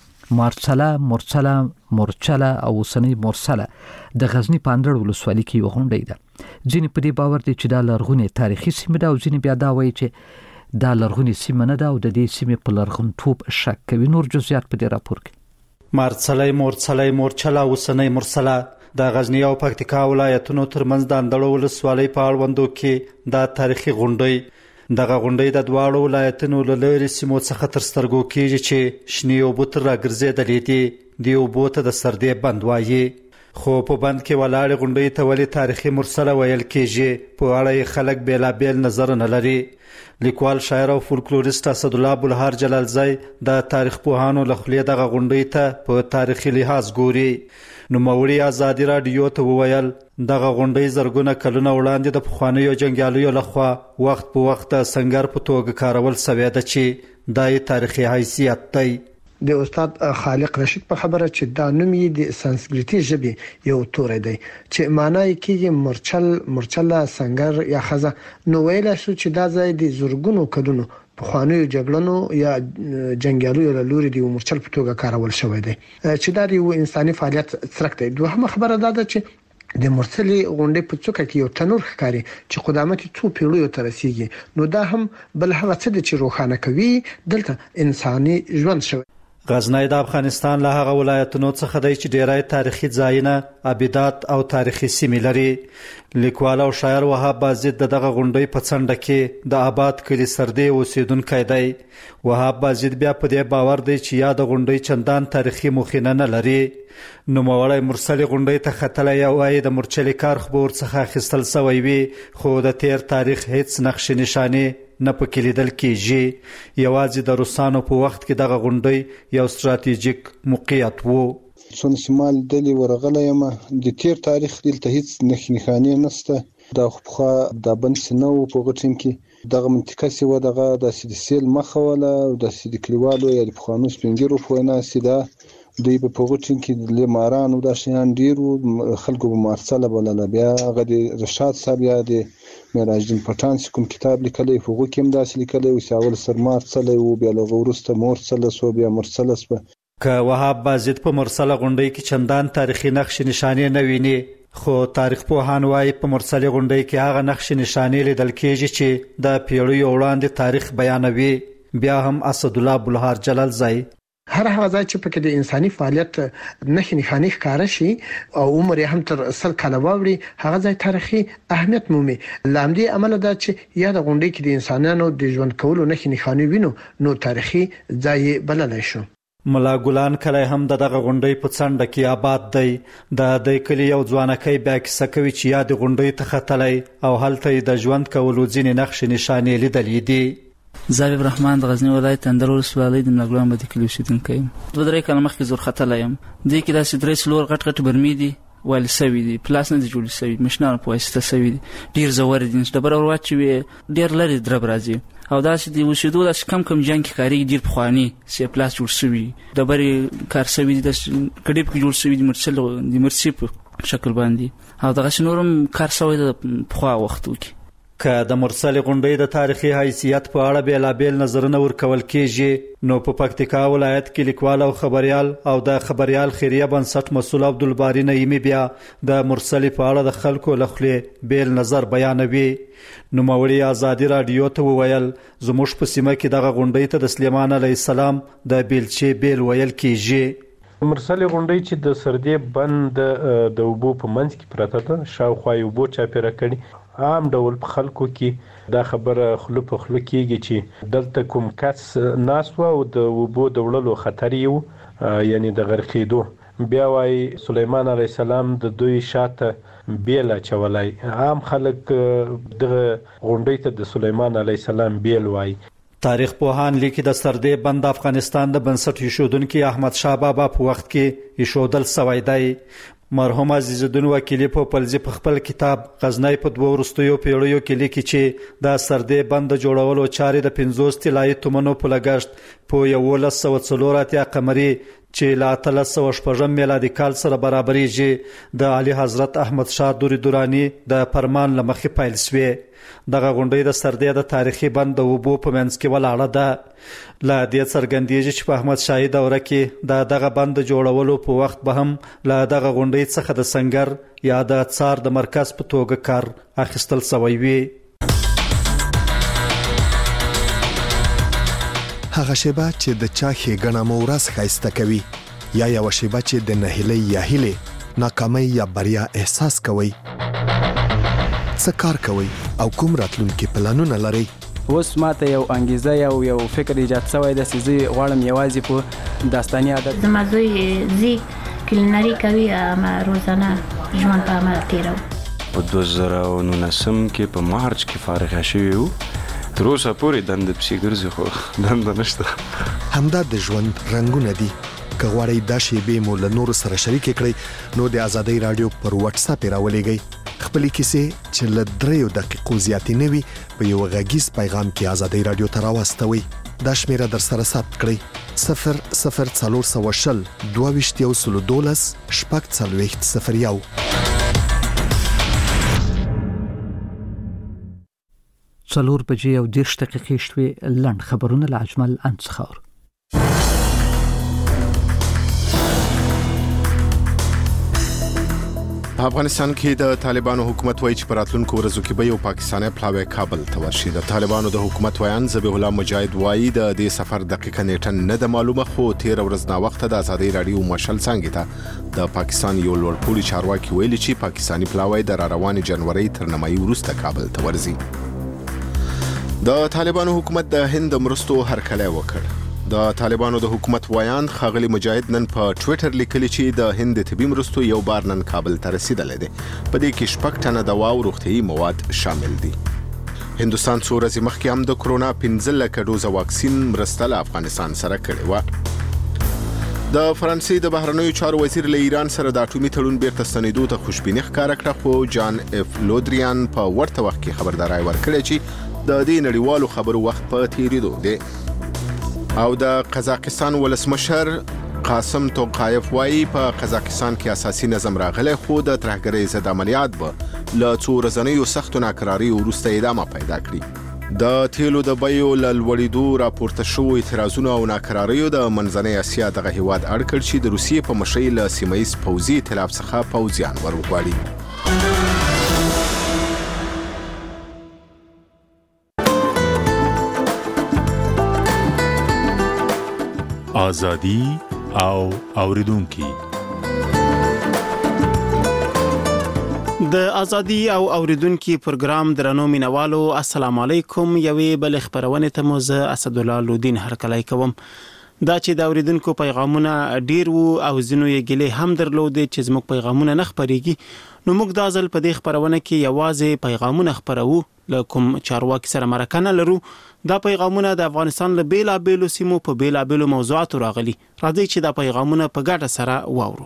مورچله او اوسنۍ مورسله د غزنی په اندړ ولسوالۍ کې یو غونډه ده. ځینې په دې باور دي چې دا لرغونې تاریخي سیمه ده او ځینې بیا دا وایي چې دا لرغونې سیمه نه ده او د دې سیمې په لرغونتوب شک کوي. نور جزئیات په دې راپور کې. مورچله اوسنۍ مورسله د غزنی او پکتیکا ولایتونو ترمنځ د اندړ ولسوالۍ په اړوندو کې دا تاریخي غونډه دغه غونډې د دواړو ولایتونو له لارې سیمو څخه تر سترګو کېږي چې شنې اوبه تر راګرځېدلې دي. دې اوبو ته د سردې بند وایي. خو په بند کې ولاړې غونډې ته ولې تاریخي مرسله ویل کېږي په اړه خلک بیلابیل نظرونه لري. لیکوال شاعر او فولکلوریست اسدالله بلهار جلالزی د تاریخ پوهانو له خولې دغه غونډې ته په تاریخي لحاظ ګوري. نوموړي ازادي راډیو ته وویل دغه غونډې زرګونه کلونه وړاندې د پخوانیو جنګیالیو لخوا وخت په وخت د سنگر په توګه کارول سوی ده چې دای تاریخي حیثیت دی. د استاد خالق رشید په خبره چې دا نوم یې د سانسکریټي ژبې یو توری دی چې معنی یې کېږي مرچله سنگر یا خزه. نو ویلی شو چې دا ځای د زرګونو کلونو پخوانیو جګړنو یا جنګیالیو له لوري د مرچل په توګه کارول شوی دی چې دا د یو انساني فعالیت څرک دی. دوهمه خبره دا ده چې د مرچلي غونډې په څوکه کې یو تنور ښکاري چې قدامت څو پیړیو ته رسیږي. نو دا هم بل هغه څه دی چې روښانه کوي دلته انساني ژوند شوی. غزنی د افغانستان له هغه ولایتونو څخه دی چې ډیری تاریخي ځایونه، ابدات او تاریخي سیمې لري. لیکوال او شاعر وهاب بازید دغه غونډې په څنډه کې د آباد کلي سردي اوسیدونکی دی. وهاب بازید بیا په دې باور دی چې یا د غونډې چندان تاریخي مخینه نه لري. نوموړی مرسلې غونډې ته ختلی او وایي د مرچلي کار خو به ورڅخه اخیستل سوی وي، خو د تیر تاریخ هیڅ نقشې نشانې نه پکې لیدل کېږي. یوازې د روسانو په وخت کې دغه غونډۍ یو ستراتیژیک موقعیت و. څون شمال دلی ورغلی یم، د تیر تاریخ دلته هیڅ نښانې نشته. دا خو پخوا د بند سینه و په غټین کې دغه منطقه سی و دغه د سیل مخه ولا او د سید کلیوالو یا د پخوانو سپینګیرو په وینا سیده دوی په غوټین کې د ماران او د شیان ډیرو خلکو په مرسله بلله. بیا هغه د رشاد صاحب یا د معراج الدین پټان کوم کتاب لیکلی په هغه کې هم داسې لیکلی و چې اول سر مرسله و بیا له وروسته مرسله سو بیا مرسله سو. که وهاب بازید په مرسله غونډۍ کې چندان تاریخي نقش نشانې نه ویني، خو تاریخ پوهان وايي په مرسله غونډۍ کې هغه نقش نشانې لیدل کېږي چې د پیړیو وړاندې تاریخ بیانوي. بیا هم اسدالله بلهار جلالزی هر هغه ځای چې پکې د انساني فعالیت نښې نښانې ښکاره شي او عمر یې هم تر 100 کاله واوړي، هغه ځای تاریخي اهمیت مومي. له همدې امله دا چې یا د غونډۍ کې د انسانانو د ژوند کولو نښې نښانې وینو نو تاریخي ځای بللی شو. ملا ګلان کلی هم دغه غونډۍ په څنډه کې آباد دی. د کلي یو ځوانکی بیا کیسه کوي چې یا د غونډۍ ته ختلی او هلته یې د ژوند کولو ځینې نقشې نښانې لیدلې دي. زابب رحمان د غزنی ولایت اندر ولسوالۍ د ملاګلان بد کلی اوسیدونکی یم. 2-3 کاله مخکې زور ختلی یم. دې کې داسې 3-4 غټ غټ برمې دي والي سوي دي، پلاس نه دي جوړ سوي، مشنانو په واسطه سوي دي، ډیر زور دي. ډبره ور واچوي ډیر لري درب راځي او داسې دي اوسېدو داسې کم کم جنګ کې کاري ډیر پخواني سي پلاس جوړ سوي ډبرې کار سوي دي، د کډې په جوړ سوي دي، مرچل د مرسي په شکل باندې او دغه نورم کار سوي د پخوا وختو کې. که د مرسلې غونډۍ د تاریخي حیثیت په اړه بیلابیل نظرونه ورکول کېږي، نو په پکتیکا ولایت کې لیکوال او خبریال او د خبریال خیریه بنسټ مسؤل عبدالباري نعیمي بیا د مرسلې په اړه د خلکو له خولې بیل نظر بیانوي. نوموړي ازادي راډیو ته وویل زموږ په سیمه کې دغه غونډۍ ته د سلیمان علیه السلام د بیلچې بیل ویل کېږي. مرسلې غونډۍ چې د سردي بند د اوبو په منځ کې پرته ده، شاوخوا یې اوبو چاپېره کړي. عام ډول په خلکو کې دا خبره خله په خله کېږي چې دلته کوم کس ناست و او د اوبو د وړلو خطر یې و، یعنی د غرقېدو. بیا وایي سلیمان علیه السلام د دوی شاته بیل اچولی. عام خلک دغه غونډۍ ته د سلیمان علیه السلام بیل وایي. تاریخ پوهان لیکي د سردي بند افغانستان د بنسټ ایښودونکي احمد شاه بابا په وخت کې ایښودل سوی دی. مرحوم عزیز الدین وکیلی په پلزی په خپل کتاب غزنی په 2 وروستیو پیړیو کې لیکي چې د سردي بند جوړولو چارې د 50 طلایي تومنو په لګښت په 1104 قمري چې له 1306 میلادي کال سره برابرېږي د علي حضرت احمد شاه دوری دورانی د فرمان لمخې پیل شوې. دغه غونډۍ د سردي د تاریخي بند د اوبو په منځ کې ولاړه ده. له دې څرګندېږي چې په احمد شاهي دوره کې دغه بند جوړولو په وخت به هم له دغه غونډۍ څخه د سنگر یا د څار د مرکز په توګه کار اخیستل سوی وي. هغه شیبه چې د چا ښېګڼه مو ورځ ښایسته کوي یا یوه شیبه چې د نهیلۍ یا هیلې ناکامۍ یا بریا احساس کوئ، څه کار کوئ او کوم راتلونکي پلانونه لرئ؟ اوس ماته یو انګیزه یو فکر ایجاد شوی دی چې زه غواړم یوازې په داستاني عادت زما زوی زی کلینری کوي روزانه ژوند په عمل تیرو. په 2019 کې په مارچ کې فارغ شوی وو. تر اوسه پورې دند پسې ګرځي خو دند نشته. همدا د ژوند رنگونه دي. که غواړئ دا شیبې مو له نورو سره شریک کړئ نو د آزادۍ رادیو پر واتس اپ راولېږئ. خپلې کیسې چې له 3 دقیقو زیاتې نه وي په یو غږیز پیغام کې آزادۍ رادیو ته راواستوئ. دا شمیره در سره ثبت کړئ 00420 22 012 څلور بجې او 10 دقیقې شوې. لنډ خبرونه له اجمل انصخار. په افغانستان کې د طالبانو حکومت وایي چې په راتلونکو ورځو کې به یو پاکستاني پلاوی کابل ته ورشي. د طالبانو د حکومت ویان ذبیح الله مجاهد وایي د دې سفر دقیقه نیټه نه ده معلومه، خو 13 ورځ نا وخت د آزادۍ رادیو مشل څنګه ته د پاکستان یو لوړپوړي چارواکي ویلي چې پاکستاني پلاوی د رواني جنوري تر نیمایي وروسته کابل ته ورځي. د طالبانو حکومت د هند مرستو هرکلی وکړ. د طالبانو د حکومت ویان خاغلی مجاهد نن په ټوئیټر لیکلی چې د هند طبي مرستو یو بار نن کابل ته رسیدلی دی. په دې کې 6 ټنه دوا او روغتیايي مواد شامل دي. هندوستان څو ورځې مخکې هم د کرونا 15 لکه ډوزه واکسین مرسته له افغانستان سره کړې وه. د فرانسې د بهرنیو چارو وزیر له ایران سره د اټومي تړون بیرته ستنېدو ته خوشبیني ښکاره کړه، خو جان اف لودریان په ورته وخت کې خبرداری ورکړې چې د دې نړیوالو خبرو وخت په تیریدو دی. او د قزاقستان ولسمشر قاسم توقایف وایي په قزاقستان کې اساسي نظم راغلی، خو د ترهګرۍ ضد عملیات به له څو ورځنیو سختو ناکراریو وروسته ادامه پیدا کړي. د تیلو د بیو له لوړېدو راپورته شوو اعتراضونو او ناکراریو د منځنۍ اسیا دغه هیواد اړ کړ چې د روسیې په مشرۍ له سیمه ییز پوځي ائتلاف څخه پوځیان ورغواړي. آزادی او اوریدونکو. د ازادي او اوریدونکو پروګرام درنو مینوالو السلام علیکم. یوې بل خبرونه ته مو زه اسد الله لودین هرکلی کوم. دا چې د اوریدونکو پیغامونه ډیر وو او زینو یې ګلې هم درلودې چې زموږ پیغامونه نه خبريږي، نو موږ د ازل په دې خبرونه کې یوازې پیغامونه خبرو لکم چارواکي سره مرکه لرو. دا پیغامونه د افغانستان له بیلابېلو سیمو په بیلابېلو موضوعاتو راغلي. راځي چې دا پیغامونه په ګډه سره واورو.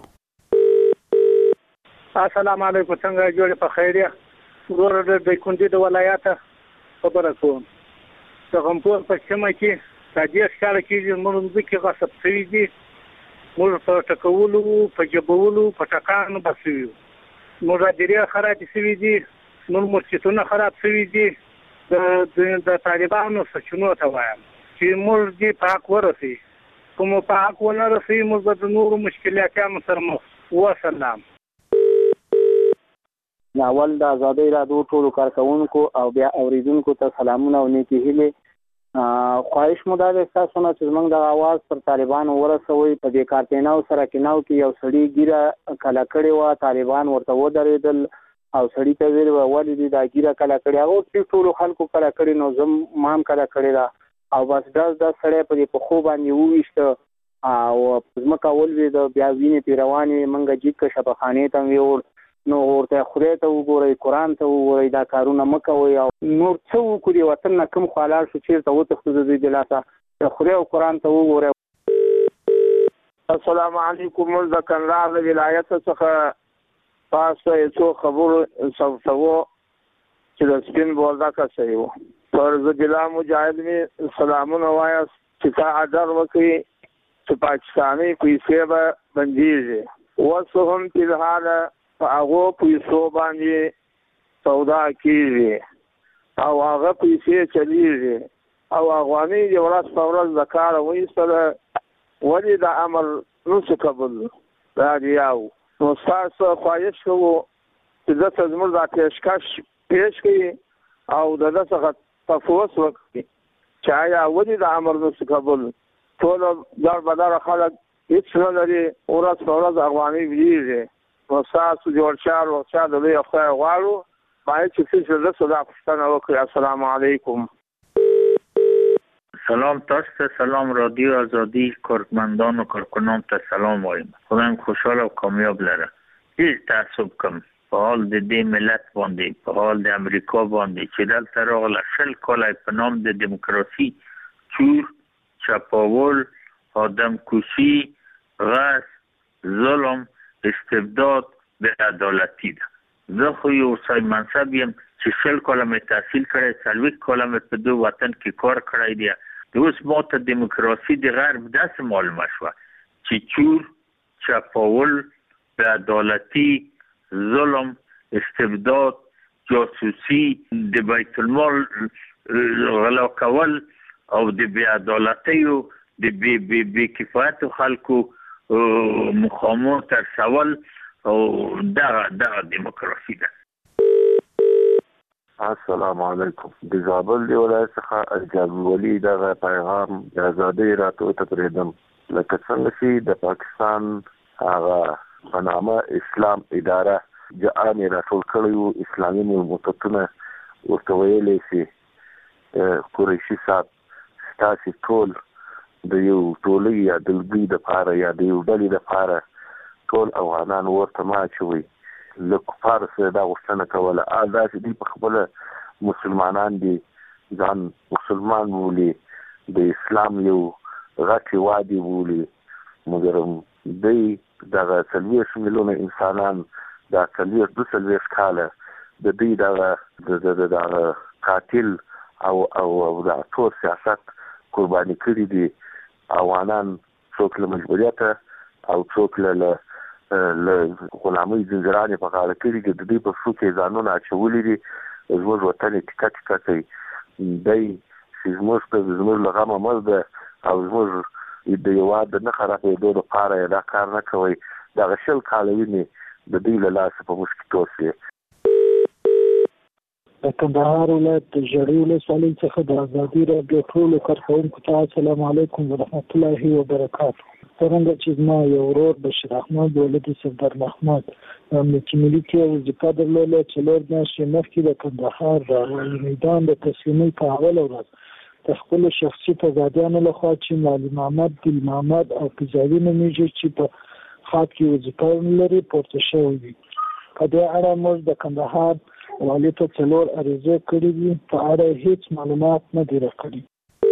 السلام علیکم، څنګه جوړ په خیریه؟ ورور د کندي د ولایت خبره کوم. د غمپور په سیمه کې تاجیک ښکار کېږي، موږ کې غصب شوي دي، موږ په ټکولو په جبولو په ټکانو بسوي، موږ راډیریا خراب شوي دي، نور مرچتونه خراب شوي دي. د طالبانو سچونو ته وایم چې موږ دې په حق ورسي، کوم په حق ونه رسي موږ د نورو مشکلاتونو سره مخ وسلام. اول د آزادۍ رادیو ټولو کارکونکو او بیا اوریدونکو ته سلامونه او نیکی هیلې. خواهش مو دا ده تاسو نه چې موږ د आवाज پر طالبانو ورسوي. په دې کارتیناو سره کیناو کې یو سړی ګیره کلا کړي و، طالبان ورته ودرېدل او سړی ته ویل ولې دې دا ګیره کلا کړي، هغه چې ټول خلکو کلا کړي نو زم مام کلا کړي دا او بس دا سړی په خو باندې وويشت او زمکه ولوي د بیا وینې پیروانې منګه جیک شپخانه ته ویور. نو ورته خدای ته وګورئ، قرآن ته وګورئ، دا کارونه مکوئ او نور څه وکړي وطن نه کوم خلال شو چیرته وتښتو د دې دلاسه خدای او قرآن ته وګورئ. السلام علیکم. د کندهار ولایت څخه تاسو یې څو خبرو ثبتو چې د سپین بولدکه صحیح وو. پر ضلع مجاهد می سلامونه وایا چې تا اډر وکړي چې پاکستاني پیسې به بنديږي، وسو هم په حاله هغه پیسو باندې سودا کیږي او هغه پیسې چلیږي او افغاني د ورځ په ورځ د کار وایستله، ولې د امر نو قبول راځي. نو تاسو خواهش کوو چې د زموږ د پیشکش پیش کړي او د څه تفوس وکړي چې آیا ولې د امر نو قبول ټول در بدر خلک هیڅ نه لري، ورځ په ورځ افغاني ویږي. نو تاسو جوړ شار او چا د لوی خدای غواړو باید چې څه د صدا پښتنه وکړي. السلام علیکم. سلام تاسو ته، سلام رادیو آزادی کارمندان و کارکنان ته سلام وایم. خدایم خوشحال و کامیاب لره. هیڅ تعصب کم په حال د دې ملت باندې، په حال د امریکا باندې چې دلته راغله 20 کاله په نام د دیموکراسي چور، چپاول، آدم کشی، غصب، ظلم، استبداد، بې عدالتي ده. زه خو یو صاحب منصب یم چې 20 کاله مې تحصیل کړی، 40 کاله مې په دې وطن کې کار کړی دی. اوس ما ته دیموکراسي د غرب داسې معلومه شوه چې چور، چپاول، بې عدالتي، ظلم، استبداد، جاسوسي، د بیت المال غلا کول او د بې عدالتیو د بې کفایتو خلکو مقامو ترسول او دغه دیموکراسي ده. السلام علیکم. د زابل دی ولایت څخه الجابر ولی دغه پیغام د ازادۍ راته تپریدم. لکه څنګه چې د پاکستان هغه په نامه اسلام اداره جان راټول کړیو اسلامي مؤسساتونه ورته ویلي چې قریشي صاحب ستاسو ټول د یو ټولۍ یا دلګي د پاره یا د یو ډلې د پاره ټول افغانان ورته ماچوي. له کفار سره دا غوښتنه کوله دا چې دوی په خپله مسلمانان دي، ځان مسلمان بولي، د اسلام یو غټ هېواد یې بولي، مګر دوی دغه 40 میلیونه انسانان دا 42 کاله د دوی دغه قاتل او د ټول سیاست قرباني کړي دي. افغانان څوک له مجبوریته او څوک له غلامۍ زنځیرانې په غاړه کړي دي، د دوی په پښو کې ځانونه اچولي دي. زموږ وطن یې ټیکه ټیکه کوي. دی چې زموږ له غمه مړ ده او زموږ د هېواد د نه خرابېدو لپاره یې دا کار نه کوئ. دغه 20 کاله وینې د دوی له لاسه په موږ کې توس وې. د کندهار ولایت د ژړۍ ولسوالۍ څخه د ازادي راډیو ټولو کارکوونکو ته السلام علیکم ورحمت الله وبرکاتو. څرنګه چې زما یو ورور بشیر احمد ولد سردار محمد امنیتي ملي کې وظیفه درلوده، 4 میاشتې مخکې د کندهار راغلی میدان د تسلیمۍ په اوله ورځ د خپلو شخصي تضادیانو لخوا چې معلم محمد، دل محمد او قزاوي نومیږي چې په خاک کې وظیفه لري پورته شوی دي. په دې اړه موږ د کندهار والي ته 4 عریضې کړې دي، په اړه هیڅ معلومات نه دي راکړي.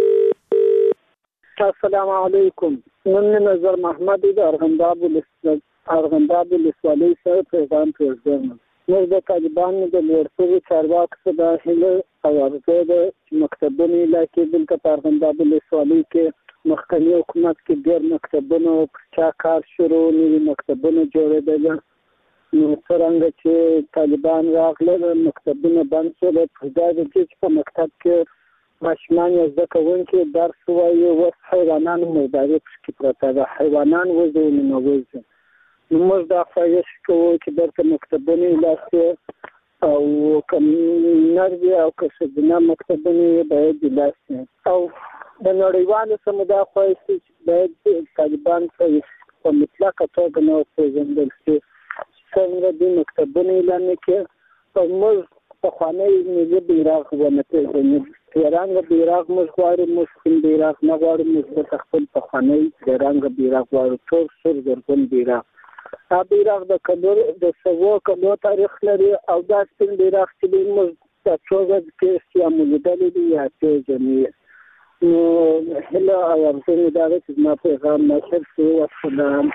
السلام علیکم. نن نظر محمد د ارغنداب ولسوالۍ سره پیغام پرېږدم. موږ د طالبانو د لوړ چارواکو څخه دا هیله او ارزو ده چې مکتبونه علاقې دلته په ارغنداب ولسوالۍ کې مخکني حکومت کې ډېر مکتبونه چا کار شروع، نوي مکتبونه جوړېدل. نو څرنګه چې طالبان راغله مکتبونه بند شول، په دا د دې چې په مکتب کې ماشومان یا زده کوونکي درس وایي، اوس حیوانانو مرداري پکې پرته ده، حیوانان وځي نو وځي. نو موږ دا خواهش کوو چې دلته مکتبونه علاقې او که نر وي او که ښځینه مکتبونه باید علاقې او د نړیوالو سره دا خواهش چې باید طالبان په مطلقه توګه نه وپېژندل شي څنګه دې مکتبونه اعلان کړي او موږ پخوانی ملي بیرغ ونه پېژنو. تیرانګه بیرغ موږ غواړو، موږ سپین بیرغ نه غواړو، موږ د خپل پخوانی تیرانګه بیرغ غواړو، ټول سور زرغون بیرغ. دا بیرغ د 100 کلو تاریخ لري او دا سپین بیرغ چې دی موږ د څو ورځې کې یا مو لیدلی دی یا پېژنو. نو هیله او ارزو مې دا ده چې زما پیغام نشر شي. والسلام.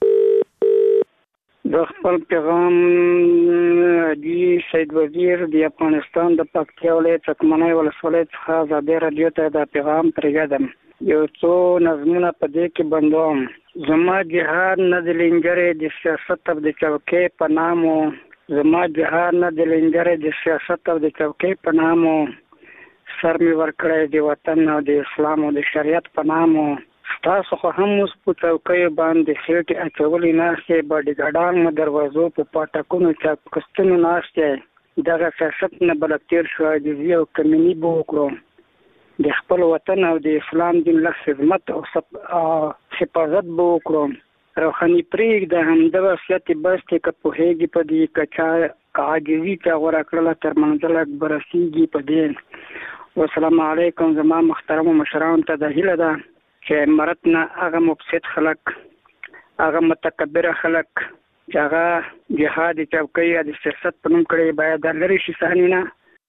د خپل پیغام دی سید وزیر د افغانستان د پکتیا ولایت تکمنۍ ولسوالۍ څخه ازادي راډیو ته دا پیغام پرېږدم. یو څو نظمونه په دې کې بندوم. زما جهاد نه د لنګرې د سیاست او د چوکۍ په نامو، زما جهاد نه د لنګرې د سیاست او د چوکۍ په نامو، سر مې ورکړی د وطن او د اسلام او د شریعت په نامو. تاسو خو هم اوس په چوکیو باندې خېټې اچولې ناستې، باډیګارډان مو دروازو په پاټکونو چاپکستونو ناستې. دغه سیاست نه بلد تېر شو، عاجزي او کمیني به وکړو، د خپل وطن او د اسلام دین له خدمت او حفاظت به وکړو. روحاني پرېږده همدغه وصیت بس دی که پوهېږي په دې که عاجزي چا غوره کړله تر منزل اکبر رسېږي په دې. والسلام علیکم. زما محترم مشران ته د هیله ده چې مرت نه هغه مفسد خلک، هغه متکبر خلک چې هغه جهاد چوکۍ د سیاست په نوم کړی باید لرې شي ثانیه.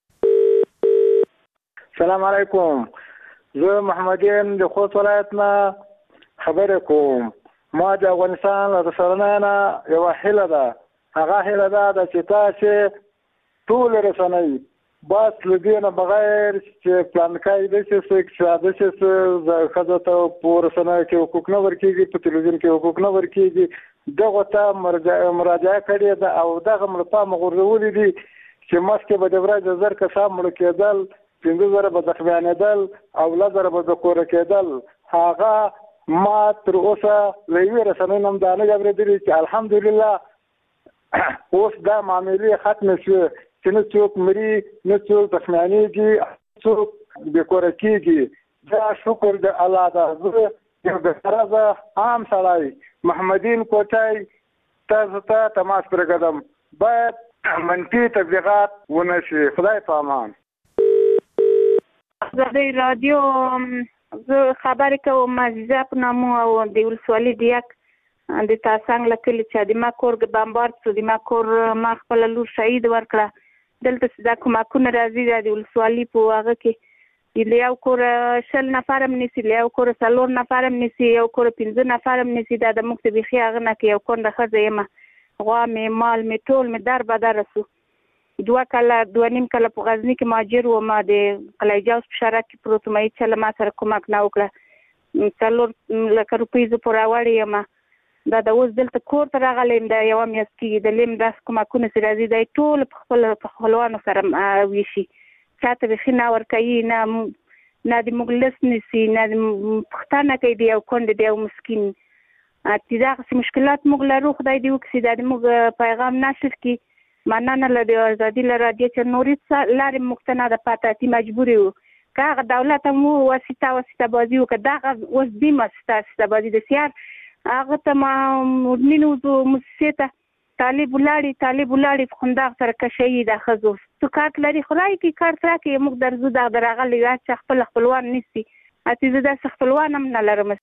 السلام علیکم. زه محمد یم د خوست ولایت نه خبرې کوم. ما د افغانستان له رسنیو نه یوه هیله ده، هغه هیله ده چې تاسې ټول رسنۍ بس له دې نه بغیر چې پلانکای داسې څه اقتصادي څه ښځو ته په رسنیو کې حقوق نه ورکېږي، په تلویزیون کې حقوق نه ورکېږي، دغو ته مراجعه کړې ده او دغه مړه پامه غورځولي دي چې مخکې به د ورځې 1000 کسان مړه کېدل، 15,000 به زخمیانېدل او 10,000 به بېکوره کېدل. هغه ما تر اوسه له یوې رسنۍ نه هم دا نه دي اورېدلي چې الحمدلله اوس دا معاملې ختمې شوې چې نه څوک مري، نه څوک زخمیانېږي، څوک بېکوره کېږي. دا شکر د الله ده. زه یو بېغرضه عام سړی محمدین کوټی تاسو ته تماس پرېږدم، باید منفي تبلیغات ونه شي. خدای په امان. آزادی رادیو زه خبرې کوم عزیزه په نامو او د ولسوالۍ د یک د تاسنګ له کلي چې د ما کور بمبارد شو، د ما کور ما خپله لور شهید ورکړه. دلته چې دا کومکونه راځي د ولسوالۍ په هغه کې له یو کور 20 نفر هم نیسي، له یو کور 4 نفر هم نیسي، یو کور 15 نفر هم نیسي. دا د موږ ته بیخي هغه نه کې یو کونډه ښځه یم، غوا مې مال مې ټول مې در بدره سو. 2 کاله 2.5 کاله په غزني کې مهاجر وم، د قلعه جوز په شارع کې پروت وم، هېچا له ما سره کومک نه وکړه. 4 لکه روپۍ زه پرې راوړې یم. دا د اوس دلته کور ته راغلی یم، دا یوه میاشت کېږي. د لیم داسې کومکونه چې راځي دا یې ټول په خپلوانو سره ویشي، چا ته بیخي نه ورکوي، نه د موږ لس نیسي، نه پوښتنه کوي د یو کونډې د یو مسکین. چې دغسې مشکلات موږ لرو، خدای دې وکړي دا د موږ پیغام نشر کړي. مننه له د ازادي له رادیو چې نورې لارې موږ ته نه ده پاته، اتي مجبور یو که هغه دولت هم واسطه بازي وکړه. دغه اوس دې واسطه بازي د سیار هغه ته مدمنو موسسې ته طالب ولاړې په خنداق سره کشوي. د ښځو څه کارت لري خدای کې کارت راکړي، موږ درځو دغه راغلی چې خپلوان نیسي. اتي زه داسې خپلوان هم نه لرم.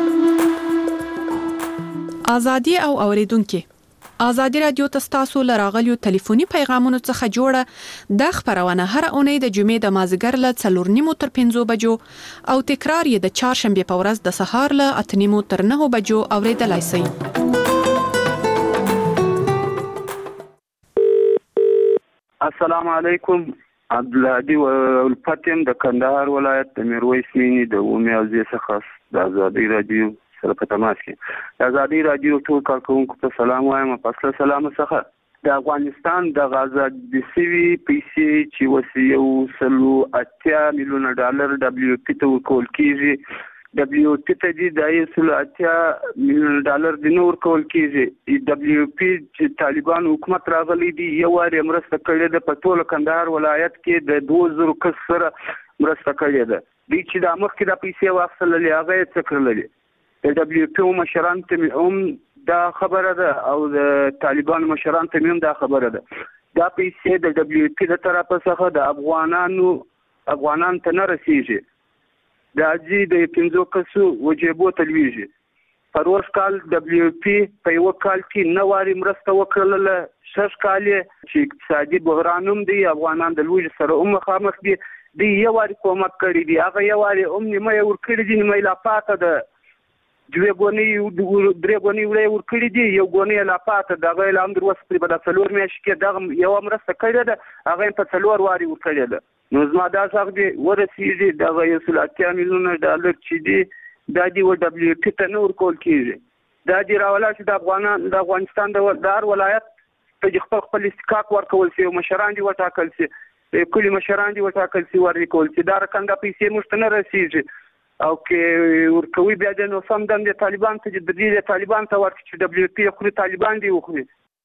ازادي او اوریدونکي ازادي رادیو تاسو لراغلیو ټلیفوني پیغامونو څخه جوړه د خبرونه هر اونۍ د جمعې د مازیګر له 4:30 تر 5 بجو او تکرار یې د چهارشنبه په ورځ د سهار له 8:30 تر 9 بجو اوریدلای شئ. السلام علیکم. عبدالهادي الفتیم د کندهار ولایت د میرویس مینی د اومي او زی څخه د ازادي رادیو سره په تماس کې. د ازادي رادیو ټول کارکونکو ته سلام وایم. پس له سلام څخه د افغانستان د آزادي سوي پیسې چې وسیو 180 میلیونه ډالر WFP ته ورکول کیږي. WFP ته د 180 میلیونه ډالر د نور ورکول کیږي. WFP چې طالبان حکومت راغلي دي یو واری مرسته کړې ده په ټول کندهار ولایت کې د 2000 کس سره مرسته کړې ده. دوی چې د مخکې د پیسې واخیستلې هغه یې څه کړلې. د WFP مشران ته هم دا خبره ده او د طالبان مشران ته هم دا خبره ده. دا پیسې د WFP د طرفه څخه د افغانان ته نه رسیږي. د اجي د 15 کسو وجيبو تلويږي. پروش کال WFP په یو کال کې 9 واري مرسته وکړله. 6 کال چې اقتصادي بحرانوم دی افغانان د لوی سره مخامخ دي. دی یو واري کومک کړی دی، هغه یو واري نیمه ور کړی دي، نیمه لا پاته ده. درې غونې وړې ورکړي دي، یو غونې لا پاته ده. هغه لا هم در اوسه پرې به دا 4 میاشتې کې دغه یوه مرسته کړې ده، هغه یې په 4 وارې ورکړې ده. نو زما دا څرخ دی ورسېږي دغه 180 میلیونه ډالر چې دي دا دي WFP ته نه ورکول کېږي. دا دي راولا چې د افغانستان د هر ولایت ته خپل استحقاق ورکول شي، مشران دي وټاکل شي، کلي مشران دي وټاکل شي، ورکول شي. دا رقم د پیسې موږ ته نه رسېږي. او کې ورکوي بیا د نو سم د طالبان ته د دې طالبان ته ورکړي چې WFP خوري طالبان دی وخوري.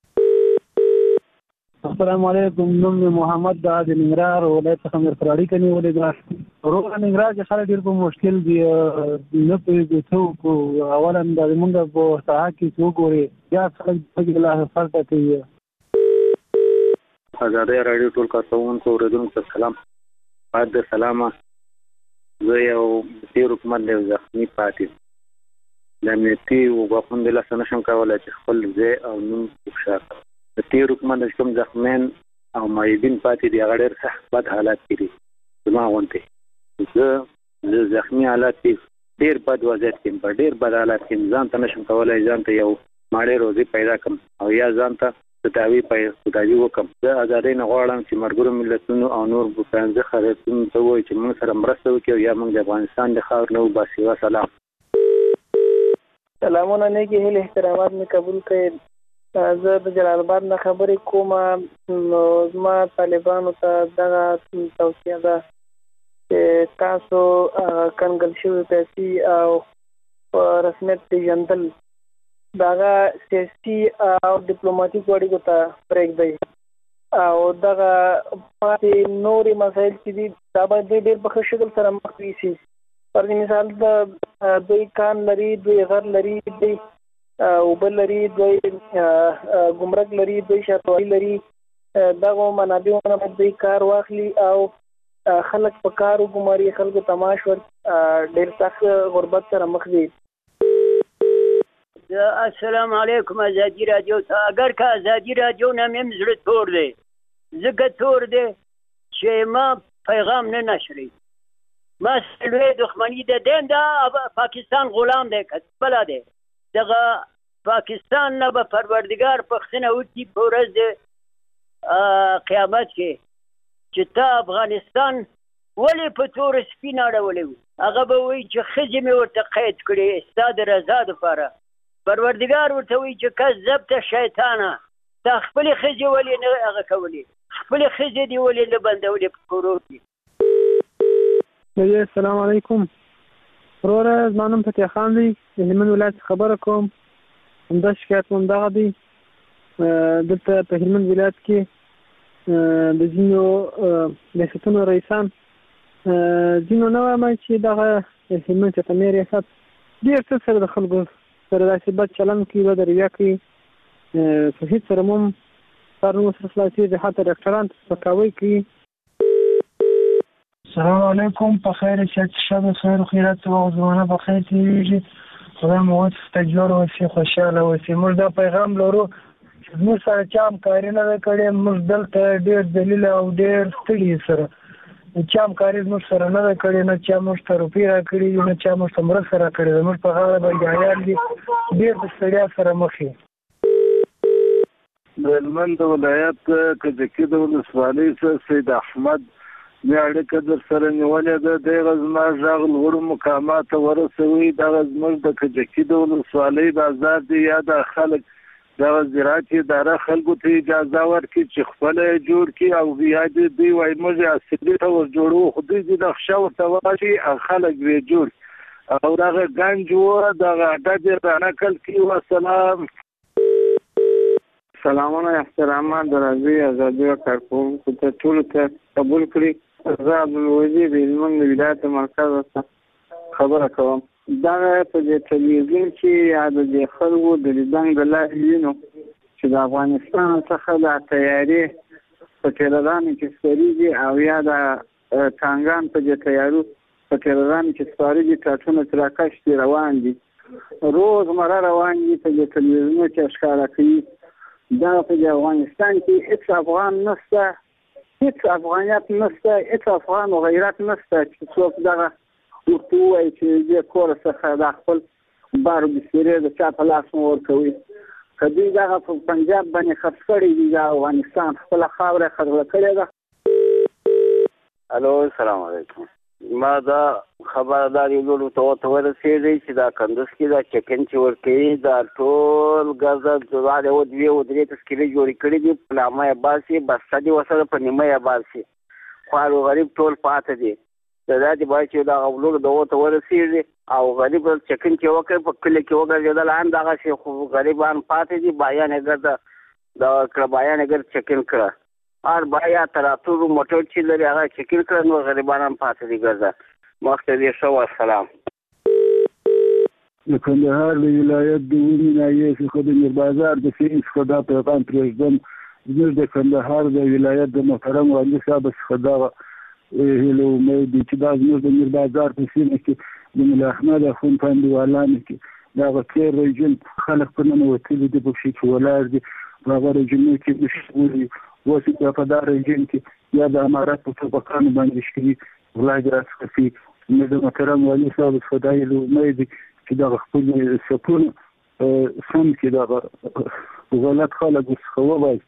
السلام علیکم. نوم محمد د ننګرهار ولایت څخه مرفراړي کني ولې روغ ننګرهار کې خلک ډېر په مشکل دي نه پوهېږي څه وکړو. اولا د موږ په ساحه کې څه وګوري بیا خلک له فرض کوي. ازادي رادیو ټول کارکونکو اوریدونکو ته سلام. بعد سلامه زه یو تیر حکومت له زخمی پاتې د امنیتي وګړو د لاسه نشم کولای چې خپل ځای او نوم افشا کړم. د تیر حکومت کوم زخمین او مایدین پاتې دي هغه ډېر سخت بد حالات کې دي. زما غونډې زه زخمی حالات کې ډېر بد وضعیت کې په ډېر بد حالات کې ځان ته نشم کولای ځان ته یو ماړې روزي پیدا کړم او یا ځان ته تداوی وکړم. زه ازادۍ نه غواړم چې ملګرو ملتونو او نور بوتانزه خلکو ته وایي چې موږ سره مرسته وکړي او یا موږ د افغانستان د خاور نه وباسي. وسلام. سلامونه نیکی هیله احترامات می قبول کړئ. زه د جلال آباد نه خبرې کوم. نو زما طالبانو ته دغه توصیه ده چې تاسو کنګل شوي پیسې او په رسمیت پیژندل دغه سیاسي او ډیپلوماټیک اړیکو ته پرېږدئ او دغه پاتې نورې مسایل چې دي دا باید ډېر په ښه شکل سره مخ یوسي. پر مثال د دوی کان لري، دوی غر لري، دوی اوبه لري، دوی ګمرک لري، دوی شاتوالي لري. دغه منابعونه باید دوی کار واخلي او خلک په کار وګماري، خلکو تماش ور ډېر سخت غربت سره مخ دي. السلام علیکم ازادي رادیو ته. اگر که ازادي رادیو نه مې زړه تور دی، ځکه تور دی چې ما پیغام نه نشري. ما سلوی دښمني د دین دا پاکستان غلام دی که بله دی. دغه پاکستان نه به پروردګار پوښتنه وکړي په ورځ د قیامت کې چې تا افغانستان ولې په تور سپین اړولی وو. هغه به وایي چې ښځې مې ورته قید کړې ستا د رضا دپاره. پروردګار ورته وایي چې کذبته شیطانه، تا خپلې ښځې ولې نه هغه کولې، خپلې ښځې دې ولې نه بندولې په کورو کې. السلام علیکم. وروره زما نوم فتح خان دی، د هلمند ولایت خبره کوم. همدا شکایت مو همدغه دی. دلته په هلمند ولایت کې د ځینو ریاستونو رئیسان ځینو نه وایم چې دغه هلمند چتمې ریاست ډېر څه سره د خلکو سره داسې بد چلند کوي، بد رویه کوي. په هېڅ سره مو هم کار نه ورسره خلاصېږي، حتی ډاکټران ته سپکاوی کوي. السلام علیکم. په خیر صحت شب خیر و خیرات او زمانه په خیر تیریږي. خدای مو ته جوړ اوسې، خوشاله اوسې. موږ دا پیغام لرو چې موږ سره چا همکاري نه ده کړې. موږ دلته ډېر ذلیل او ډېر ستړي سره چا همکاري زموږ سره نه ده کړې، نه چا موږ ته روپۍ راکړي دي، نه چا موږ ته مرسته راکړې ده. موږ په غاړه باندې عیال دي، ډېر د ستړیا سره مخ یو. د هلمند ولایت کجکي د ولسوالۍ څخه سید احمد مې اړیکه در سره نیولې ده. دغه زما غږ لوړو مقامات ته ورسوي. دغه زموږ د کجکي د ولسوالۍ بازار دی یا د خلک دغه زراعت اداره خلکو ته اجازه ورکړي چې خپل جوړ کړي او یا دې دوی وایي موږ اصلي ته ور جوړو، خو دوی د نقشه ورته واشي او خلک یې جوړ او دغه ګنج و دغه اډه دې رانقل کړي. وسلام. سلامونه احترامات د راځي ازادي کارکوونکو ته ټولو ته قبول کړي. زه عبدالوزیر د هلمند ولایت مرکز څخه خبره کوم. دغه په دې تلویزیون کې یا د دې خلکو د لیدنګ د لارې وینو چې د افغانستان څخه د تیارې په ټیلرانو کې سپارېږي او یا د ټانګان په دې تیارو په ټیلرانو کې سپارېږي، ټاټونه ترې راکش روان دي، روزمره روان دي. په دې تلویزیونو کې ښکاره کوي. دا په دې افغانستان کې هېڅ افغان نشته، هېڅ افغانیت نشته، هېڅ افغان و غیرت نشته چې څوک دغه ورته ووایي چې دې کور څخه د خپل بار بسترې د چا په لاس مو ورکوي. که دوی دغه په پنجاب باندې خرڅ کړي دي، د افغانستان خپله خاوره خرڅه کړې ده. الو السلام علیکم. ما دا خبردار یو ته ورسېدی چې دا کندوز کې دا چکن چې ورکوي دا ټول ګزه د یو دوې او درې تسکیلې جوړې کړي دي، په نامه یې باسي، بسته دي ورسره په نیمه یې باسي. خوار و غریب ټول پاته دي. د دا دې باید چې دغه ولور د ورته ورسېږي او غریب چکن چې وکړي په کلي کې وګرځېدل هم دغسې، خو غریبان پاتې دي. بایان یې ګرده د کړه، بایان یې ګرد چکن کړه، هر بایا تراتورو موټر چې لري هغه چکن کړه، نو غریبان هم پاتې دي ګرده. مخکې دې ښه والسلام. د کندهار د ولایت د ونې ناحیې څخه د میربازار د سیند څخه دا پیغام پرېږدم. زموږ د کندهار د ولایت د محترم والي صاحب څخه دا هیله امید دي چې دا زموږ د میر بازار په سیمه کې د ملا احمد اخون په انډیوالانو کې دغه تېر رژیم خلک په ننوتلي دي پکښې چې ولاړ دي په هغه رژیمونو کې مشغول دي. اوس بیا په دا رژیم کې یا د امارت په طبقانو باندې شوي غلا راڅخه شي. نو د محترم والي صاحب فدایي له امید دي چې دغه خپل سپونه سم کې دغه غلط خلک ورڅخه وباسي.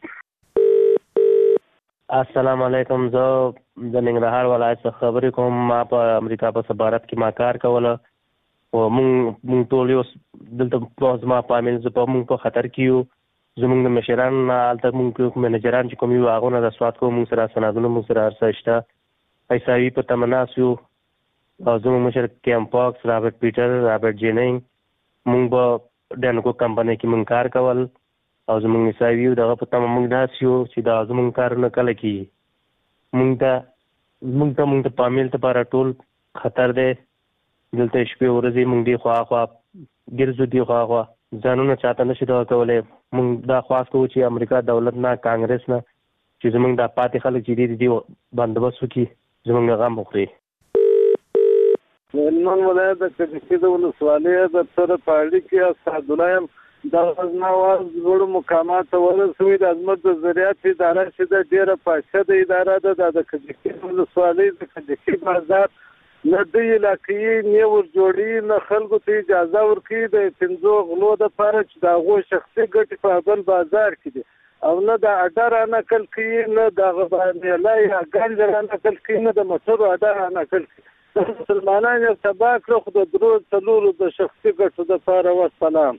السلام علیکم. زه د ننګرهار ولایت څخه خبرې کوم. ما په امریکا په سفارت کې ما کار کوله او مونږ ټول یو دلته زما فامیل زه په مونږ په خطر کې یو. زمونږ د مشران هلته مونږ منیجران چې کوم یو هغو نه رسوات کوو. مونږ سره سندونه مونږ سره هر څه شته. پیساوي په تمه ناست یو او زمونږ مشر کیم پاکس، رابرټ پیټر، رابرټ جیننګ. مونږ به ډینکو کمپنۍ کې مونږ کار کول او زمونږ حسابي یو دغه په تمه مونږ داسې یو چې دا زمونږ کارونه کله کېږي. مونږ ته فامیل لپاره ټول خطر دی. دلته شپې ورځې مونږ دی خواخوا ګرځو، دی خواخوا ځانونه چاته نشي دغه کولی. مونږ دا خواست کوو چې امریکا دولت نه، کانګرس نه چې زمونږ دا پاتې خلک چې دي بندوبست وکړي، زمونږ غم وخوري. هلمند ولایت د کجکي د ولسوالۍ د سره په اړیکې کې اسعدالله یم. د غزنا واز لوړو مقاماتو ورسوي. د عظمت د زراعت اداره چې د ډېره پاشه د اداره ده د کجکي ولسوالۍ د کجکي بازار نه د علاقې نه ور جوړي نه خلکو ته اجازه ورکړي د 5 غلو د لپاره چې د هغو شخصي ګټې په بل بازار کې دي او نه د اډه رانقل کوي، نه د غبانیلا یا ګنج رانقل کوي، نه د موټرو اډه رانقل کوي. مسلمانان یې تباه کړو خو د درو څلورو د شخصي ګټو دپاره. وسلام.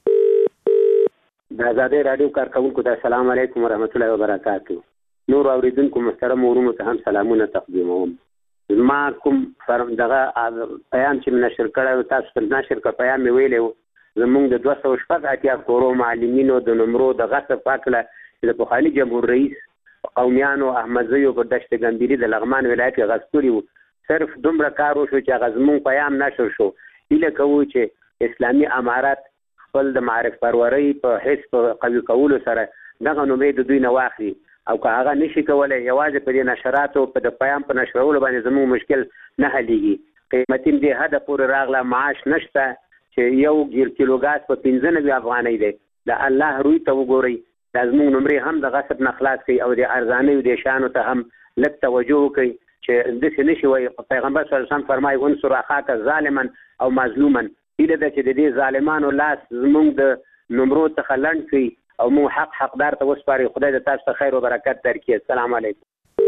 د ازادۍ راډیو کارکوونکو ته السلام علیکم ورحمت الله وبرکاتو. نور اوریدونکو محترم ورونو ته هم سلامونه تقدیموم. زما کوم دغه پیام چې نشر کړی تاسو ته نشر کړ پیام مې ویلی و زمونږ د 280 کورو معلمینو د نمرو د غصب په هکله چې د پخواني جمهور رئیس قومیانو احمدزیو په دشت ګمبیري د لغمان ولایت کې غصب کړي وو. صرف دومره کار وشو چې هغه زمونږ پیام نشر شو. هیله کوو چې اسلامي امارات خپل د معرف پرورۍ په حس په قوي کولو سره دغه نومې د دوی نه واخلي او که هغه نشي کولی یوازې په دې نشراتو په د پیام په نشرولو باندې زموږ مشکل نه حلیږي. قیمتي دې حده پورې راغله معاش نشته چې یو ګیر کیلو ګاز په 95 افغانۍ دی. د الله روی ته وګورئ. دا زموږ نمرې هم د غصب نه خلاص کړي او د ارزانیو د شانو ته هم لږ توجه وکړي چې داسې نشي وایي. پیغمبر صلی الله علیه وسلم فرمایي انصر اخاک ظالما او مظلوما. هیله ده چې د دې ظالمانو لاس زموږ د نمرو څخه لنډ کړي او مو حقدار ته وسپاري. خدای د تاسو ته خیر او برکت درکړي. السلام علیکم.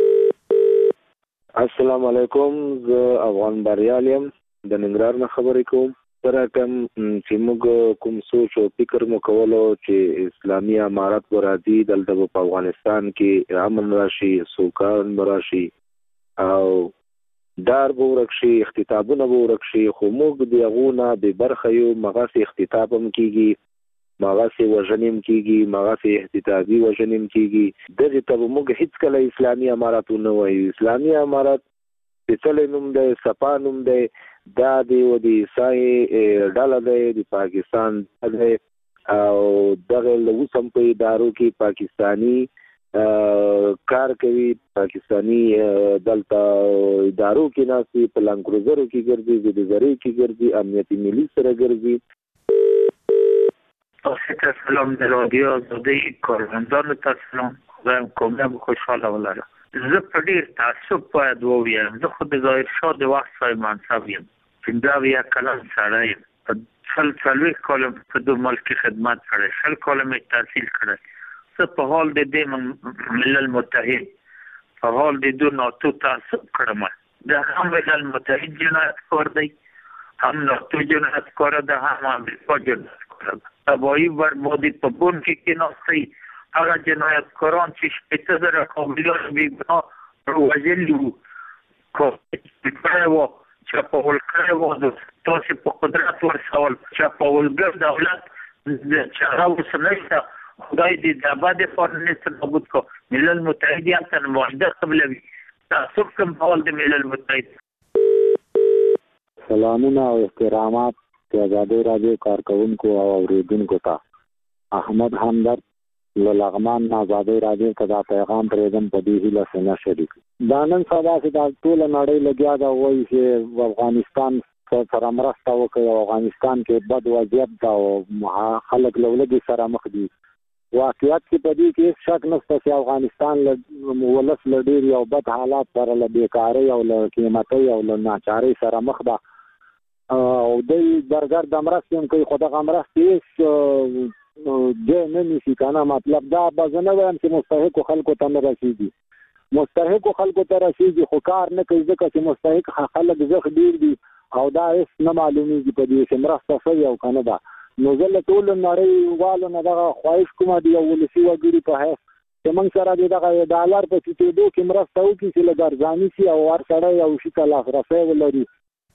السلام علیکم. زه افغان بریال یم د ننګرهار نه خبرې کوم. سره کوم چې موږ کوم سوچ او فکر مو کولو چې اسلامي امارت به راځي دلته په افغانستان کې امن راشي، سوکان به راشي او دار به ورک شي، اختطابونه به ورک شي. خو موږ د هغو نه بې برخه یو. مغسې اختطاب هم کېږي، مغسې وژنې هم کېږي، مغسې احتطابي وژنې هم کېږي. دغې ته به موږ هېڅکله اسلامي امارت ونه وایو. اسلامي امارت سپېڅلی نوم دی، صفا نوم دی. دا د عیسای ډله دی، د پاکستان دی او دغه اوس هم په ادارو کې پاکستاني کار کوي. پاکستاني دلته ادارو کې ناستي، په لانکروزرو کې ګرځي، زیدزرۍ کې ګرځي، امنیتي ملي سره ګرځي. سلام د رادیو آزادۍ کارمندانو ته سلام. خدایم کامیاب خوشحاله ولره. زه په ډېر تعصب باید ووایم زه خو د ظاهرشاه د وخت صاحب منصب یم. 15 کلن سړی یم. په 40 کاله په دو ملک کې خدمت کړی، 60 کاله مې تحصیل کړی. زه په حال د دې ملل متحد په حال د دو ناتو تعصب کړم. دا هم ملل متحد جنایتکار دی، هم ناتو جنایتکار ده، هم امریکا جنایتکار ده. تباهي بربادي په بون کې ناستئ. هغه جنایتکاران چې 15,000 کابلیان بېګناه وژلي وو، کړی وو، چاپول کړی وو، تاسې په قدرت ورسول. چاپولګر دولت چې هغه اوس نشته. خدای دې د ابد لپاره نسل نابود کړو. ملل متحد یې هلته معاهده قبلوي. تعصب کوم ډول د ملل متحد. سلامونه او احترامات د ازادۍ راډیو کارکوونکو او اورېدونکو ته. احمد همدرد لغمان آزادۍ رادیو ته دا پیغام پرېږدم په دې هیله سره شریک دا نن سبا چې دا ټول نړۍ لګیا دا وایي چې افغانستان سره مرسته وکړي او افغانستان کې بد وضعیت دا او خلک له ولګي سره مخ دي واقعیت کې په دې کې هیڅ شک نشته چې افغانستان له ولس له ډېر یو بد حالات سره له بیکارۍ او له قیمتۍ او له ناچارۍ سره مخ ده او دوی درګر د مرستې هم کوي خو دغه مرستې هیڅ جای نه نیسي که نه مطلب دا به زه نه وایم چې مستحقو خلکو ته نه رسېږي مستحقو خلکو ته رسېږي خو کار نه کوي ځکه چې مستحق خلک زخ ډېر دي او دا هیڅ نه معلومیږي په دې چې مرسته شوې او که نه ده نو زه له ټولو نړیوالو نه دغه خواهش کومه د یو ولسي وګړي په حیث چې موږ سره د دغه ډالر په ټیټېدو کې مرسته وکړي چې لږ ارزاني شي او هر سړی یو شي ته لاسرسی ولري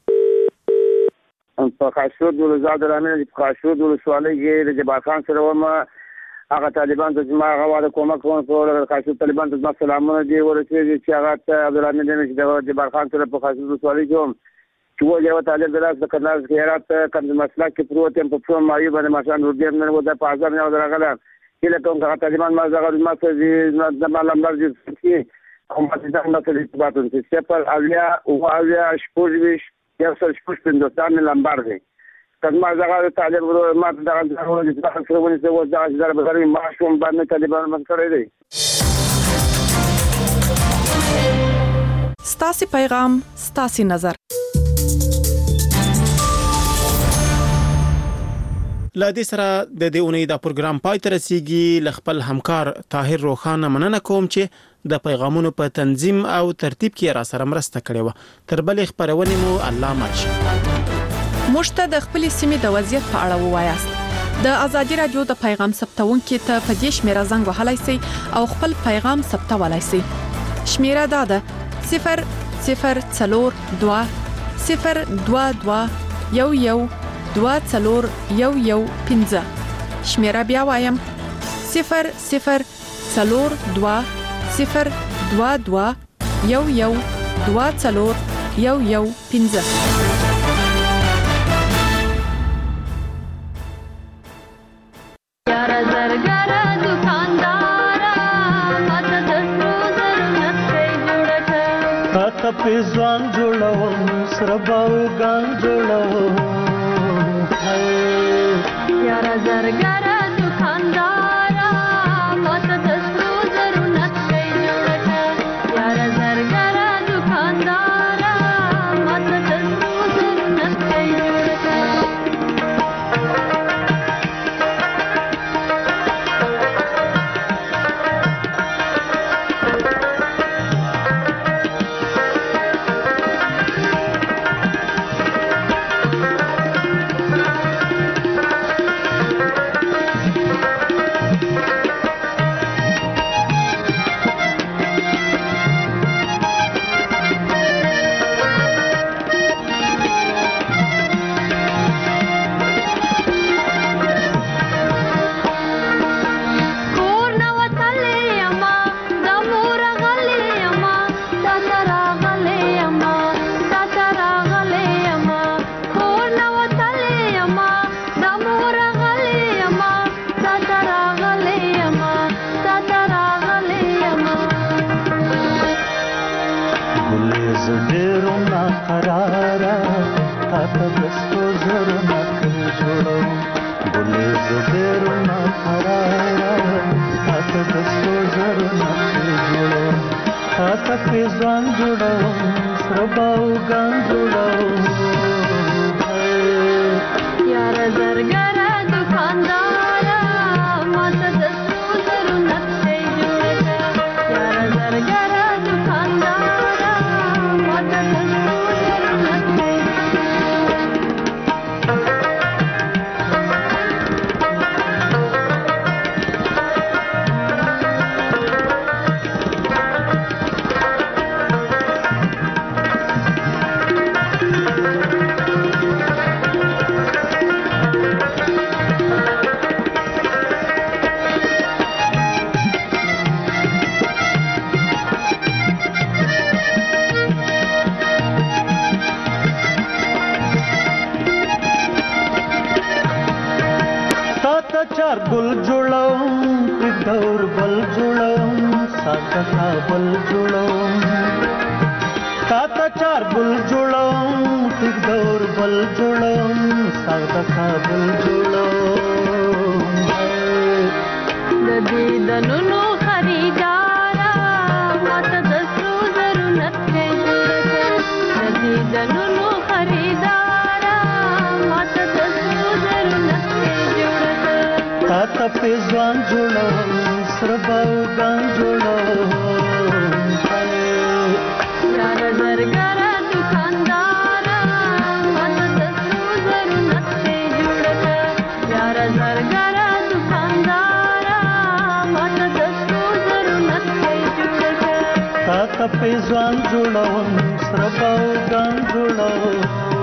په خاشرود ولزاد رامین په خاشرود ولسوالۍ کې د جبار خان سره ومه هغه طالبان ته زما هغه واده کومک کوم په خاشرود طالبان ته زما سلامونه دي ورسېږي چې هغه ته عبدالرحمن دین چې د جبار خان سره په خاشرود ولسوالۍ کې هم چې و یو طالب د لاس د کندهار کې هرات کم مسلک کې پروت هم په څو مایو باندې ماشان ورډیر نه و د په اعظم نه درغله چې له کوم هغه طالبان ما زغه ما څه د معلومات دي چې کوم څه د نړۍ په باتو چې په اویا او اویا شپږ یو څل شپږ پندوستان لمبار دی کله ما زغه طالب ما دغه ډول چې تاسو سره ونی څه و ځای در به غوړي ما شوم باندې طالبان من کړی دی ستاسي پیغام ستاسي نظر لا دې سره د دې اونۍ دا پروګرام پای ته رسیږي ل خپل همکار طاهر روخانه مننه کوم چې د پیغامونو په تنظیم او ترتیب کې را سره مرسته کړې و تر بلې خبرونه مو الله ماچ مشته د خپل سیمې د وضعیت په اړه ووایاست د ازادي رادیو د پیغام ثبتونکو ته په دې شمیره زنګ وهلای شئ او خپل پیغام ثبتولای شئ شمیره دا ده 002 022 11 2 شمیره بیا وایم 002 022 11 2 یار زرګر دکاندار ماته د سرو نقشې جوړه تا په ځوان جوړو سره باوګان جوړو یار زرګر دکاندار ماته د سرو نقشې جوړه یار زرګر دکاندار ماته د سرو نقشې جوړه دور بل جوړوم ساده کابل جوړوم تا چار بل جوړوم ټیک دور بل جوړوم ساده کابل جوړوم د دې دنونو خریدارا ماته د سرو زرو نقشې جوړه کړه د دې دنونو خریدارا ماته د سرو زرو نقشې جوړه کړه تا ته پیزوان جوړوم سره باوګان جوړوم یار زرګره دکاندارا ماته د سرو زرو نقشې جوړه کړه یار زرګره دکاندارا ماته د سرو زرو نقشې جوړه کړه تا ته پیزوان جوړوم سره باوګان جوړوم